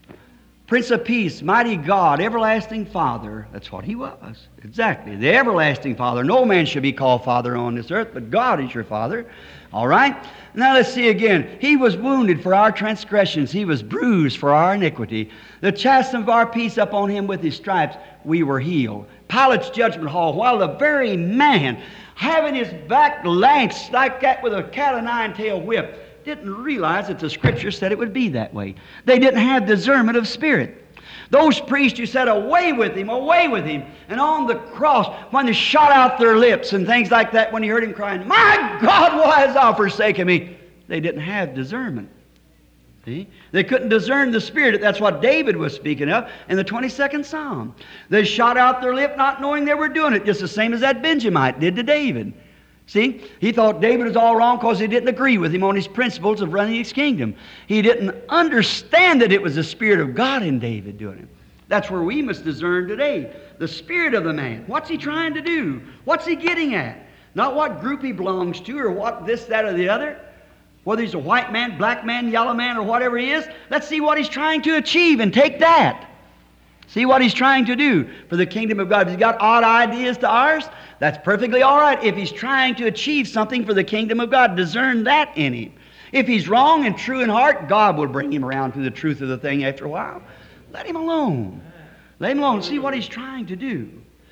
A: Prince of Peace, Mighty God, Everlasting Father. That's what he was. Exactly. The Everlasting Father. No man shall be called Father on this earth, but God is your Father. All right? Now let's see again. He was wounded for our transgressions. He was bruised for our iniquity. The chastisement of our peace upon him, with his stripes we were healed. Pilate's judgment hall, while the very man, having his back lanced like that with a cat o' nine-tail whip, didn't realize that the Scripture said it would be that way. They didn't have discernment of spirit. Those priests who said, away with him, away with him, and on the cross, when they shot out their lips and things like that, when you heard him crying, my God, why hast thou forsaken me? They didn't have discernment. See? They couldn't discern the Spirit. That's what David was speaking of in the twenty-second Psalm. They shot out their lip not knowing they were doing it, just the same as that Benjamite did to David. See, he thought David was all wrong because he didn't agree with him on his principles of running his kingdom. He didn't understand that it was the Spirit of God in David doing it. That's where we must discern today. The spirit of the man. What's he trying to do? What's he getting at? Not what group he belongs to or what this, that, or the other. Whether he's a white man, black man, yellow man, or whatever he is, let's see what he's trying to achieve and take that. See what he's trying to do for the kingdom of God. If he's got odd ideas to ours, that's perfectly all right. If he's trying to achieve something for the kingdom of God, discern that in him. If he's wrong and true in heart, God will bring him around to the truth of the thing after a while. Let him alone. Let him alone. See what he's trying to do.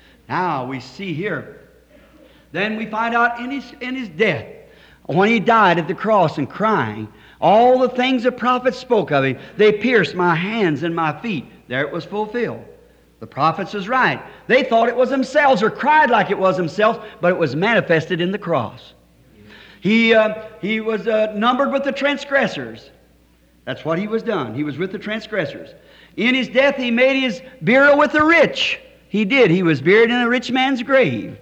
A: Now we see here. Then we find out in his, in his death, when he died at the cross and crying, all the things the prophets spoke of him, they pierced my hands and my feet. There it was fulfilled. The prophets was right. They thought it was themselves or cried like it was themselves, but it was manifested in the cross. He, uh, he was uh, numbered with the transgressors. That's what he was done. He was with the transgressors. In his death, he made his burial with the rich. He did. He was buried in a rich man's grave.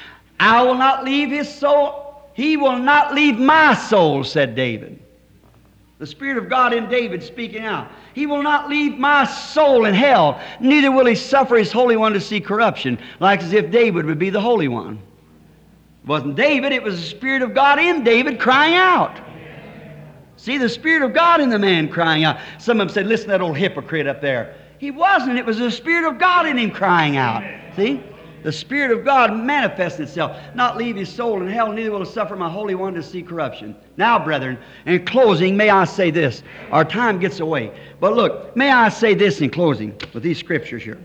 A: I will not leave his soul. He will not leave my soul, said David. The Spirit of God in David speaking out. He will not leave my soul in hell, neither will he suffer his Holy One to see corruption, like as if David would be the Holy One. It wasn't David, it was the Spirit of God in David crying out. See, the Spirit of God in the man crying out. Some of them said, listen to that old hypocrite up there. He wasn't, it was the Spirit of God in him crying out. See? The Spirit of God manifests itself. Not leave his soul in hell, neither will he suffer my Holy One to see corruption. Now, brethren, in closing, may I say this. Our time gets away. But look, may I say this in closing with these scriptures here.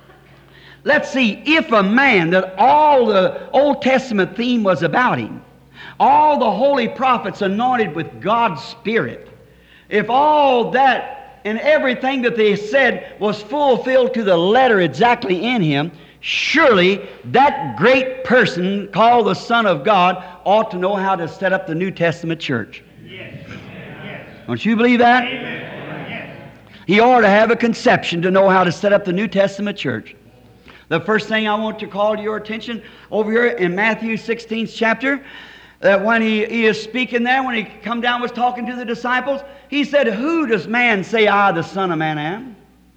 A: Let's see, if a man that all the Old Testament theme was about him, all the holy prophets anointed with God's Spirit, if all that and everything that they said was fulfilled to the letter exactly in him, surely that great person called the Son of God ought to know how to set up the New Testament church.
B: Yes. Yes.
A: Don't you believe that?
B: Amen. Yes.
A: He ought to have a conception to know how to set up the New Testament church. The first thing I want to call to your attention over here in Matthew sixteenth chapter, that when he, he is speaking there, when he come down was talking to the disciples, he said, who does man say I, the Son of Man, am?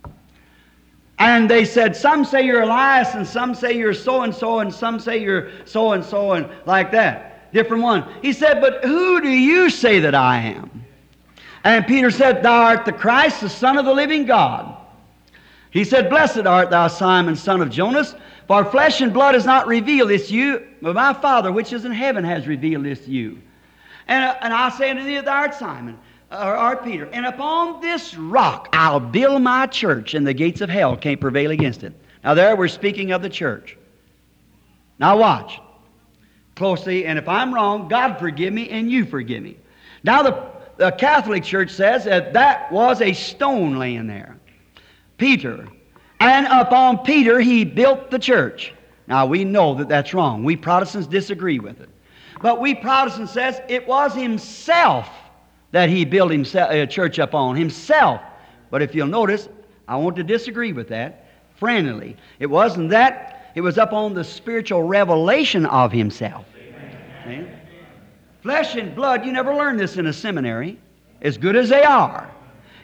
A: And they said, some say you're Elias, and some say you're so-and-so, and some say you're so-and-so, and like that. Different one. He said, but who do you say that I am? And Peter said, thou art the Christ, the Son of the living God. He said, blessed art thou, Simon, son of Jonas, for flesh and blood has not revealed this to you, but my Father which is in heaven has revealed this to you. And, uh, and I say unto thee, thou art Simon, or art Peter, and upon this rock I'll build my church, and the gates of hell can't prevail against it. Now there we're speaking of the church. Now watch closely, and if I'm wrong, God forgive me and you forgive me. Now the, the Catholic Church says that that was a stone laying there. Peter. And upon Peter he built the church. Now we know that that's wrong. We Protestants disagree with it. But we Protestants says it was himself that he built himself, a church upon, himself. But if you'll notice, I want to disagree with that friendly. It wasn't that. It was upon the spiritual revelation of himself. Amen. Flesh and blood, you never learn this in a seminary, as good as they are.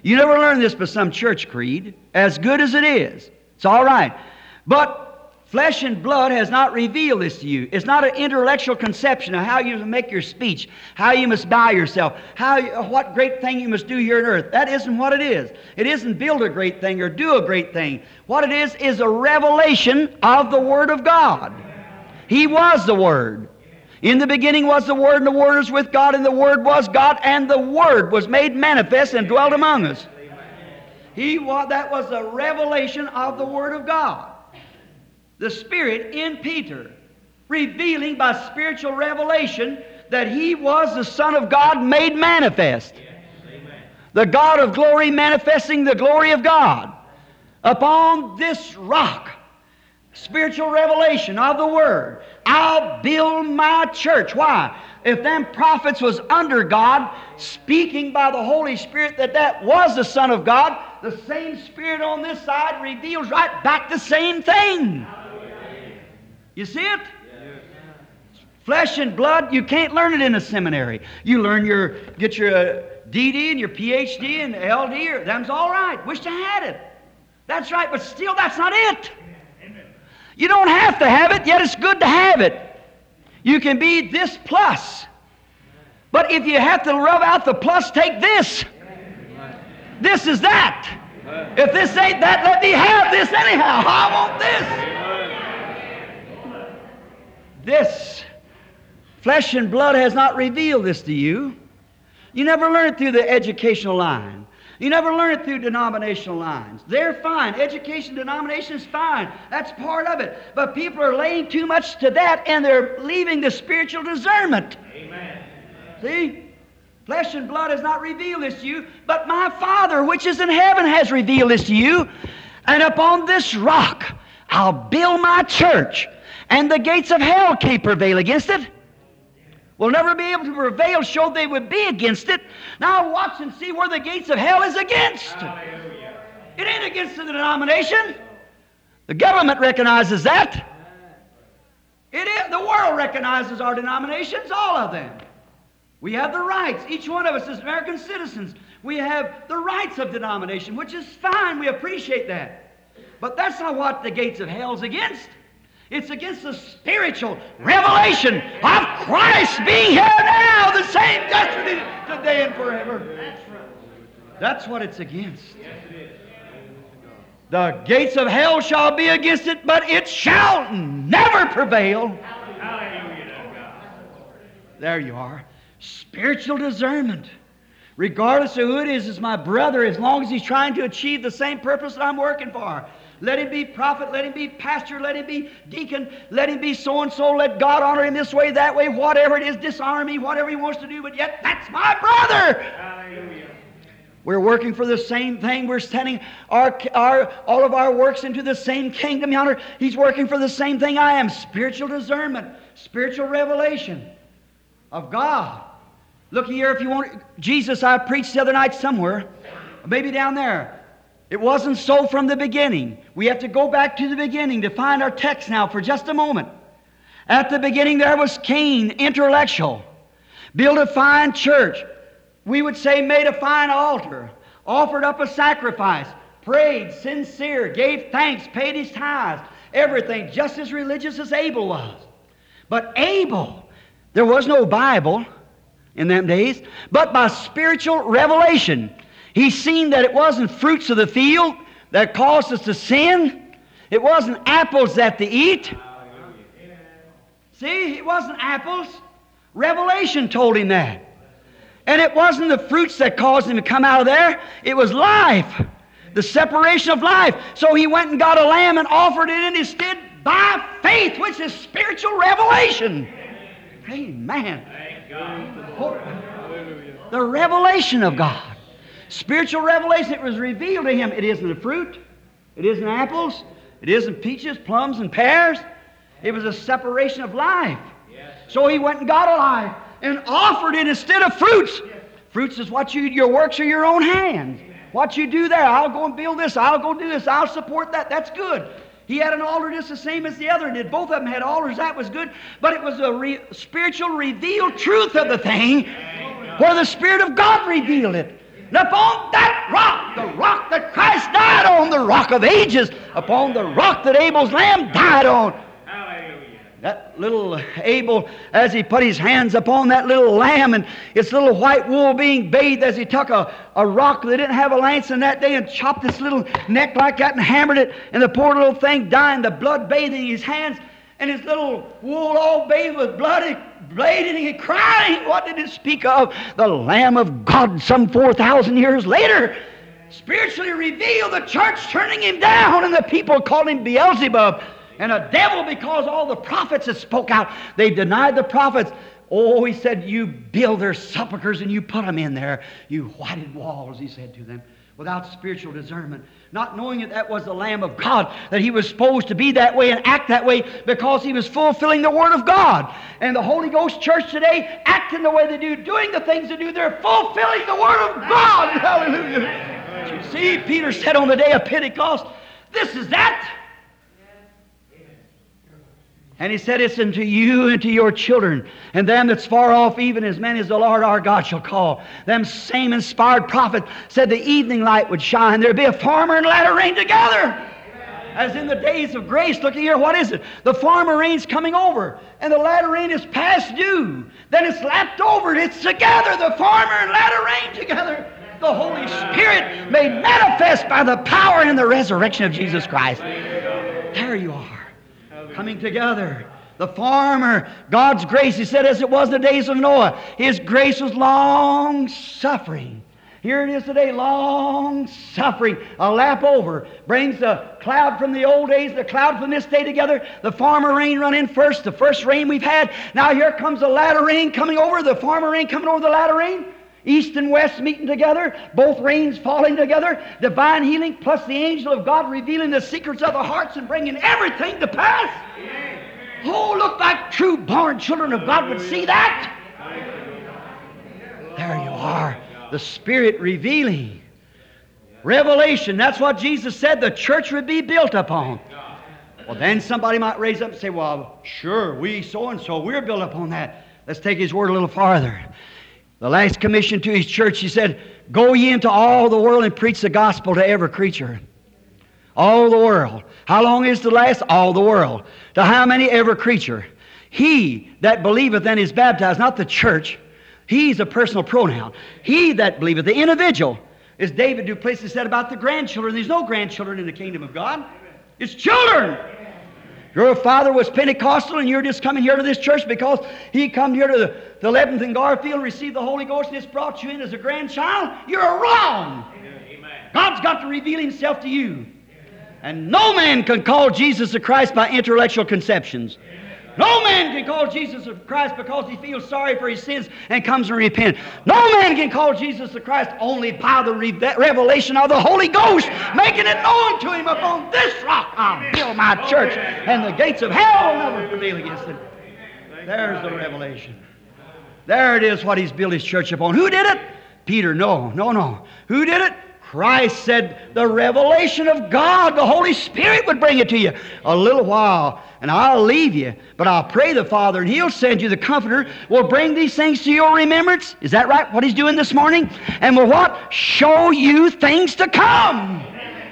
A: You never learn this by some church creed, as good as it is. It's all right. But flesh and blood has not revealed this to you. It's not an intellectual conception of how you make your speech, how you must buy yourself, how you, what great thing you must do here on earth. That isn't what it is. It isn't build a great thing or do a great thing. What it is is a revelation of the Word of God. He was the Word. In the beginning was the Word, and the Word was with God, and the Word was God, and the Word was made manifest and dwelt among us. He was, that was the revelation of the Word of God. The Spirit in Peter, revealing by spiritual revelation that He was the Son of God made manifest. The God of glory manifesting the glory of God. Upon this rock, spiritual revelation of the Word, I'll build my church. Why? If them prophets was under God, speaking by the Holy Spirit that that was the Son of God, the same Spirit on this side reveals right back the same thing. You see it? Flesh and blood, you can't learn it in a seminary. You learn your, get your uh, D D and your P H D and L D, or, them's all right. Wish I had it. That's right, but still that's not it. You don't have to have it, yet it's good to have it. You can be this plus. But if you have to rub out the plus, take this. This is that. If this ain't that, let me have this anyhow. I want this. This. Flesh and blood has not revealed this to you. You never learned through the educational line. You never learn it through denominational lines. They're fine. Education, denomination is fine. That's part of it. But people are laying too much to that, and they're leaving the spiritual discernment.
B: Amen.
A: See? Flesh and blood has not revealed this to you, but my Father which is in heaven has revealed this to you. And upon this rock I'll build my church, and the gates of hell can't prevail against it. Will never be able to prevail, showed they would be against it. Now watch and see where the gates of hell is against.
B: Hallelujah.
A: It ain't against the denomination. The government recognizes that. It is, the world recognizes our denominations, all of them. We have the rights. Each one of us as American citizens, we have the rights of denomination, which is fine. We appreciate that. But that's not what the gates of hell is against. It's against the spiritual revelation of Christ being here now, the same yesterday, today, and forever. That's what it's against. The gates of hell shall be against it, but it shall never prevail. There you are. Spiritual discernment. Regardless of who it is, is my brother, as long as he's trying to achieve the same purpose that I'm working for. Let him be prophet, let him be pastor, let him be deacon, let him be so-and-so, let God honor him this way, that way, whatever it is, dishonor me, whatever he wants to do, but yet that's my brother.
B: Hallelujah.
A: We're working for the same thing. We're sending our, our, all of our works into the same kingdom yonder. He's working for the same thing I am. Spiritual discernment, spiritual revelation of God. Look here, if you want, Jesus, I preached the other night somewhere, maybe down there. It wasn't so from the beginning. We have to go back to the beginning to find our text now for just a moment. At the beginning there was Cain, intellectual, built a fine church. We would say made a fine altar, offered up a sacrifice, prayed, sincere, gave thanks, paid his tithes, everything, just as religious as Abel was. But Abel, there was no Bible in them days, but by spiritual revelation, he seen that it wasn't fruits of the field that caused us to sin. It wasn't apples that to eat. See, it wasn't apples. Revelation told him that. And it wasn't the fruits that caused him to come out of there. It was life, the separation of life. So he went and got a lamb and offered it in his stead by faith, which is spiritual revelation. Amen.
B: Thank God.
A: The revelation of God. Spiritual revelation, it was revealed to him. It isn't a fruit. It isn't apples. It isn't peaches, plums, and pears. It was a separation of life. So he went and got a life and offered it instead of fruits. Fruits is what you, your works are your own hands. What you do there, I'll go and build this, I'll go do this, I'll support that. That's good. He had an altar just the same as the other did. Both of them had altars. That was good. But it was a re- spiritual revealed truth of the thing where the Spirit of God revealed it. And upon that rock, the rock that Christ died on, the rock of ages, upon the rock that Abel's lamb died on.
B: Hallelujah.
A: That little Abel, as he put his hands upon that little lamb and its little white wool being bathed, as he took a, a rock that didn't have a lance in that day and chopped its little neck like that and hammered it, and the poor little thing dying, the blood bathing his hands, and his little wool all bathed with blood, he bleeding and crying. What did it speak of? The Lamb of God some four thousand years later, spiritually revealed, the church turning him down, and the people called him Beelzebub and a devil because all the prophets that spoke out, they denied the prophets. Oh, he said, you build their sepulchres and you put them in there, you whited walls, he said to them, without spiritual discernment, not knowing that that was the Lamb of God, that he was supposed to be that way and act that way because he was fulfilling the Word of God. And the Holy Ghost Church today, acting the way they do, doing the things they do, they're fulfilling the Word of God. Hallelujah. But you see, Peter said on the day of Pentecost, this is that. And he said, it's unto you and to your children, and them that's far off, even as many as the Lord our God shall call. Them same inspired prophet said the evening light would shine. There'd be a former and latter rain together. As in the days of grace. Look here, what is it? The former rain's coming over, and the latter rain is past due. Then it's lapped over, and it's together, the former and latter rain together. The Holy Spirit made manifest by the power and the resurrection of Jesus Christ. There you are. Coming together. The former, God's grace, he said, as it was in the days of Noah, his grace was long suffering. Here it is today, long suffering. A lap over brings the cloud from the old days, the cloud from this day together. The former rain run in first, the first rain we've had. Now here comes the latter rain coming over, the former rain coming over the latter rain. East and west meeting together, both rains falling together, divine healing plus the angel of God revealing the secrets of the hearts and bringing everything to pass. Oh, look like true born children of God would see that. There you are, the Spirit revealing. Revelation, that's what Jesus said the church would be built upon. Well, then somebody might raise up and say, well, sure, we so-and-so, we're built upon that. Let's take His word a little farther. The last commission to His church, He said, go ye into all the world and preach the gospel to every creature. All the world. How long is the last? All the world. To how many? Every creature. He that believeth and is baptized, not the church. He's a personal pronoun. He that believeth, the individual. As David Duplessis said about the grandchildren, there's no grandchildren in the kingdom of God. It's children. Your father was Pentecostal and you're just coming here to this church because he come here to the, the eleventh and Garfield, received the Holy Ghost, and it's brought you in as a grandchild. You're wrong. Amen. God's got to reveal Himself to you. And no man can call Jesus the Christ by intellectual conceptions. No man can call Jesus the Christ because he feels sorry for his sins and comes and repents. No man can call Jesus the Christ only by the re- revelation of the Holy Ghost, making it known to him. Upon this rock I'll build my church, and the gates of hell will never prevail against it. There's the revelation. There it is what He's built His church upon. Who did it? Peter. No, no, no. Who did it? Christ said the revelation of God, the Holy Spirit would bring it to you. A little while, and I'll leave you, but I'll pray the Father, and He'll send you the Comforter, will bring these things to your remembrance. Is that right, what He's doing this morning? And will what? Show you things to come.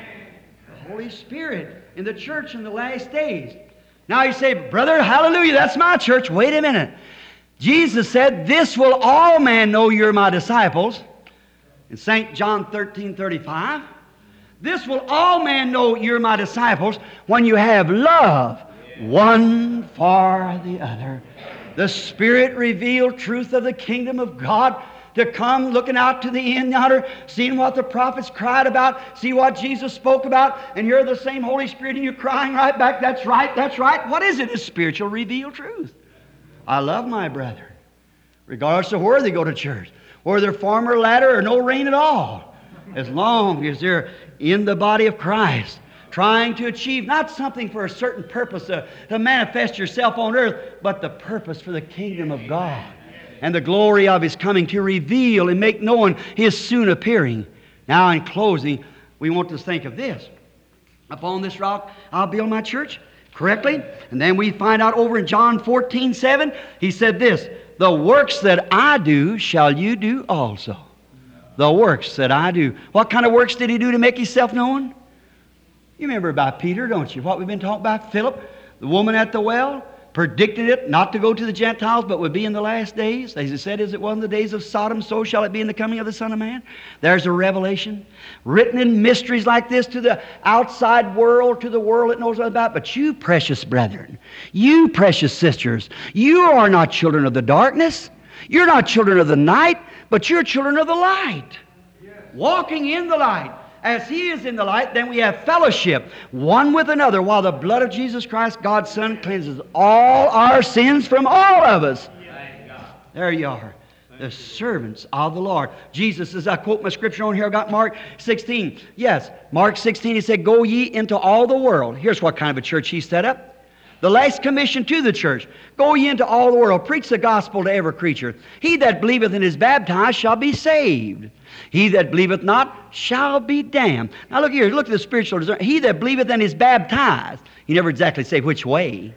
A: The Holy Spirit in the church in the last days. Now you say, brother, hallelujah, that's my church. Wait a minute. Jesus said, this will all men know you're my disciples. In Saint John thirteen thirty-five, this will all men know you're my disciples when you have love one for the other. The Spirit revealed truth of the kingdom of God to come, looking out to the end yonder, seeing what the prophets cried about, see what Jesus spoke about, and hear the same Holy Spirit in you crying right back, that's right, that's right. What is it? It's spiritual revealed truth. I love my brethren, regardless of where they go to church, or their former ladder or no rain at all, as long as they're in the body of Christ, trying to achieve not something for a certain purpose uh, to manifest yourself on earth, but the purpose for the kingdom of God and the glory of His coming to reveal and make known His soon appearing. Now in closing, we want to think of this. Upon this rock I'll build my church, correctly? And then we find out over in John fourteen seven, He said this, the works that I do shall you do also. the works that I do. What kind of works did he do to make himself known? You remember about Peter, don't you? What we've been talking about, Philip, the woman at the well, predicted it not to go to the Gentiles, but would be in the last days. As it said, as it was in the days of Sodom, so shall it be in the coming of the Son of Man. There's a revelation written in mysteries like this to the outside world, to the world that knows all about. But you, precious brethren, you, precious sisters, you are not children of the darkness. You're not children of the night, but you're children of the light. Walking in the light. As He is in the light, then we have fellowship one with another, while the blood of Jesus Christ, God's Son, cleanses all our sins from all of us. There you are, the servants of the Lord. Jesus, as I quote my scripture on here, I got Mark sixteen. Yes, Mark sixteen, He said, go ye into all the world. Here's what kind of a church He set up. The last commission to the church. Go ye into all the world, preach the gospel to every creature. He that believeth and is baptized shall be saved. He that believeth not shall be damned. Now look here, look at the spiritual discernment. He that believeth and is baptized. He never exactly say which way.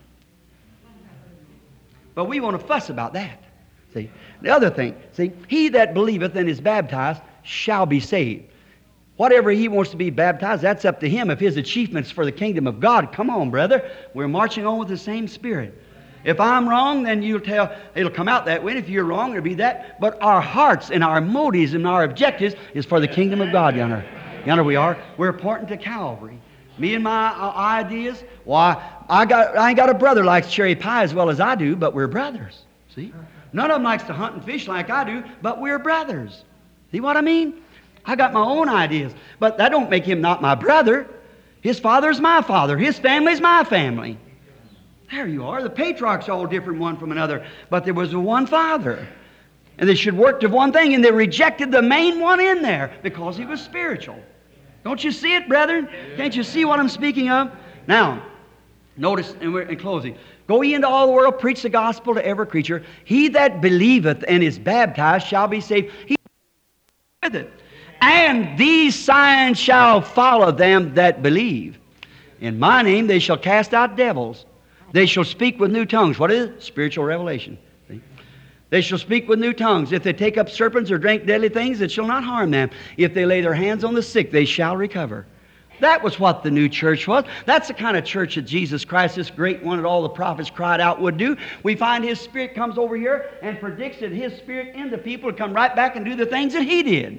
A: But we want to fuss about that. See, the other thing, see, he that believeth and is baptized shall be saved. Whatever he wants to be baptized, that's up to him. If his achievements for the kingdom of God, come on, brother. We're marching on with the same spirit. If I'm wrong, then you'll tell, it'll come out that way. And if you're wrong, it'll be that. But our hearts and our motives and our objectives is for the kingdom of God, yonder. Yonder we are. We're pointing to Calvary. Me and my uh, ideas, why, I got I ain't got a brother likes cherry pie as well as I do, but we're brothers. See? None of them likes to hunt and fish like I do, but we're brothers. See what I mean? I got my own ideas, but that don't make him not my brother. His father's my father. His family's my family. There you are. The patriarchs are all different one from another, but there was a one father. And they should work to one thing, and they rejected the main one in there because he was spiritual. Don't you see it, brethren? Can't you see what I'm speaking of? Now, notice, and we're in closing, go ye into all the world, preach the gospel to every creature. He that believeth and is baptized shall be saved. He with it. And these signs shall follow them that believe. In my name they shall cast out devils. They shall speak with new tongues. What is it? Spiritual revelation. See? They shall speak with new tongues. If they take up serpents or drink deadly things, it shall not harm them. If they lay their hands on the sick, they shall recover. That was what the new church was. That's the kind of church that Jesus Christ, this great one that all the prophets cried out, would do. We find His Spirit comes over here and predicts that His Spirit in the people would come right back and do the things that He did.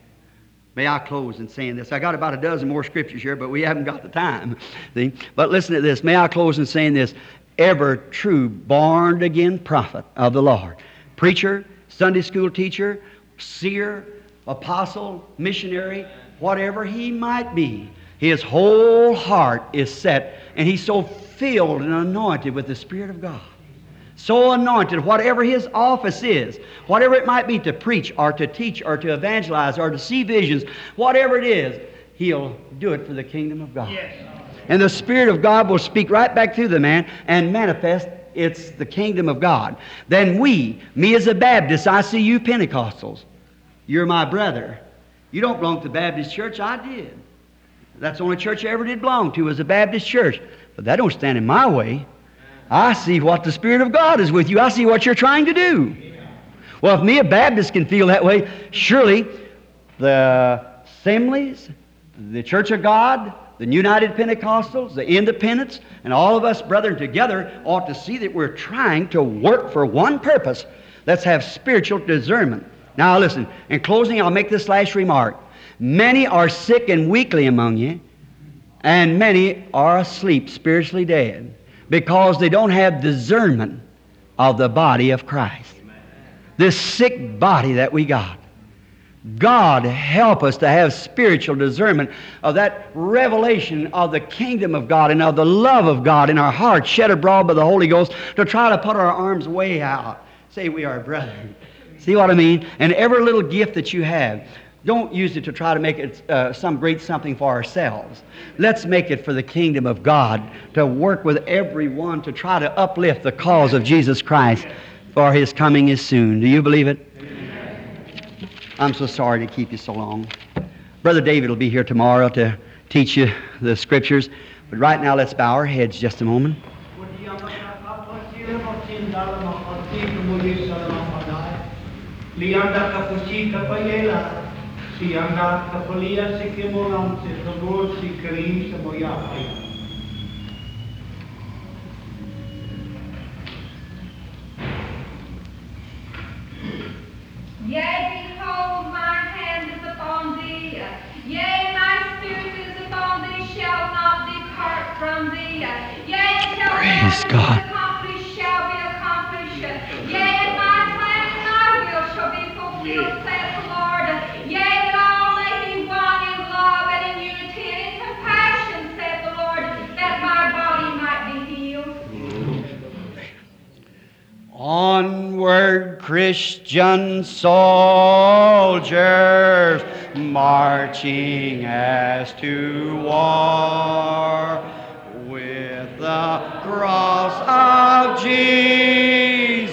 A: May I close in saying this? I got about a dozen more scriptures here, but we haven't got the time. See? But listen to this. May I close in saying this? Ever true born-again prophet of the Lord, preacher, Sunday school teacher, seer, apostle, missionary, whatever he might be, his whole heart is set, and he's so filled and anointed with the Spirit of God. So anointed, whatever his office is, whatever it might be, to preach or to teach or to evangelize or to see visions, whatever it is, he'll do it for the kingdom of God. Yes. And the Spirit of God will speak right back through the man and manifest it's the kingdom of God. Then we, me as a Baptist, I see you Pentecostals. You're my brother. You don't belong to the Baptist church. I did. That's the only church I ever did belong to, was a Baptist church. But that don't stand in my way. I see what the Spirit of God is with you. I see what you're trying to do. Well, if me, a Baptist, can feel that way, surely the Assemblies, the Church of God, the United Pentecostals, the Independents, and all of us brethren together ought to see that we're trying to work for one purpose. Let's have spiritual discernment. Now listen, in closing, I'll make this last remark. Many are sick and weakly among you, and many are asleep, spiritually dead, because they don't have discernment of the body of Christ. This sick body that we got. God help us to have spiritual discernment of that revelation of the kingdom of God and of the love of God in our hearts, shed abroad by the Holy Ghost, to try to put our arms way out. Say we are brethren. See what I mean? And every little gift that you have, don't use it to try to make it uh, some great something for ourselves. Let's make it for the kingdom of God, to work with everyone to try to uplift the cause of Jesus Christ, for His coming is soon. Do you believe it? Amen. I'm so sorry to keep you so long. Brother David will be here tomorrow to teach you the Scriptures. But right now, let's bow our heads just a moment.
C: Lianda kapusi kapayela, si anda kapalia si kimolang si tabor si karim sa moyapay.
D: Yea, behold, my hand is upon thee. Yea, my spirit is upon thee, shall not depart from thee. Yea, until
A: Praise
D: that
A: God.
D: which is accomplished shall be accomplished. Yea, and my plan and my will shall be fulfilled, saith the Lord. Yea, that all may be one in love and in unity and in compassion, saith the Lord, that my body might be healed.
A: Onward, Christian soldiers, marching as to war, with the cross of Jesus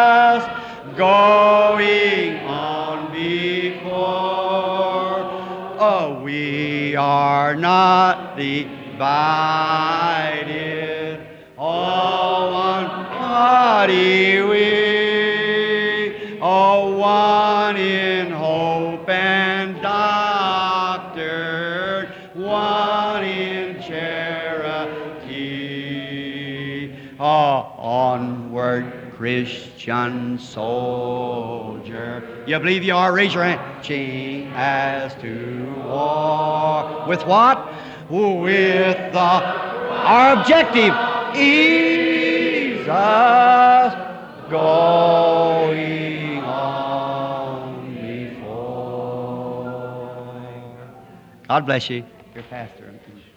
A: going on before. Oh, we are not divided, all one body we, all one in hope and doctrine, one in charity. Oh, onward, Christian soldier. You believe you are? Raise your hand. Marching as to war. With what? With the, our objective, Jesus going on before. God bless you. Your pastor.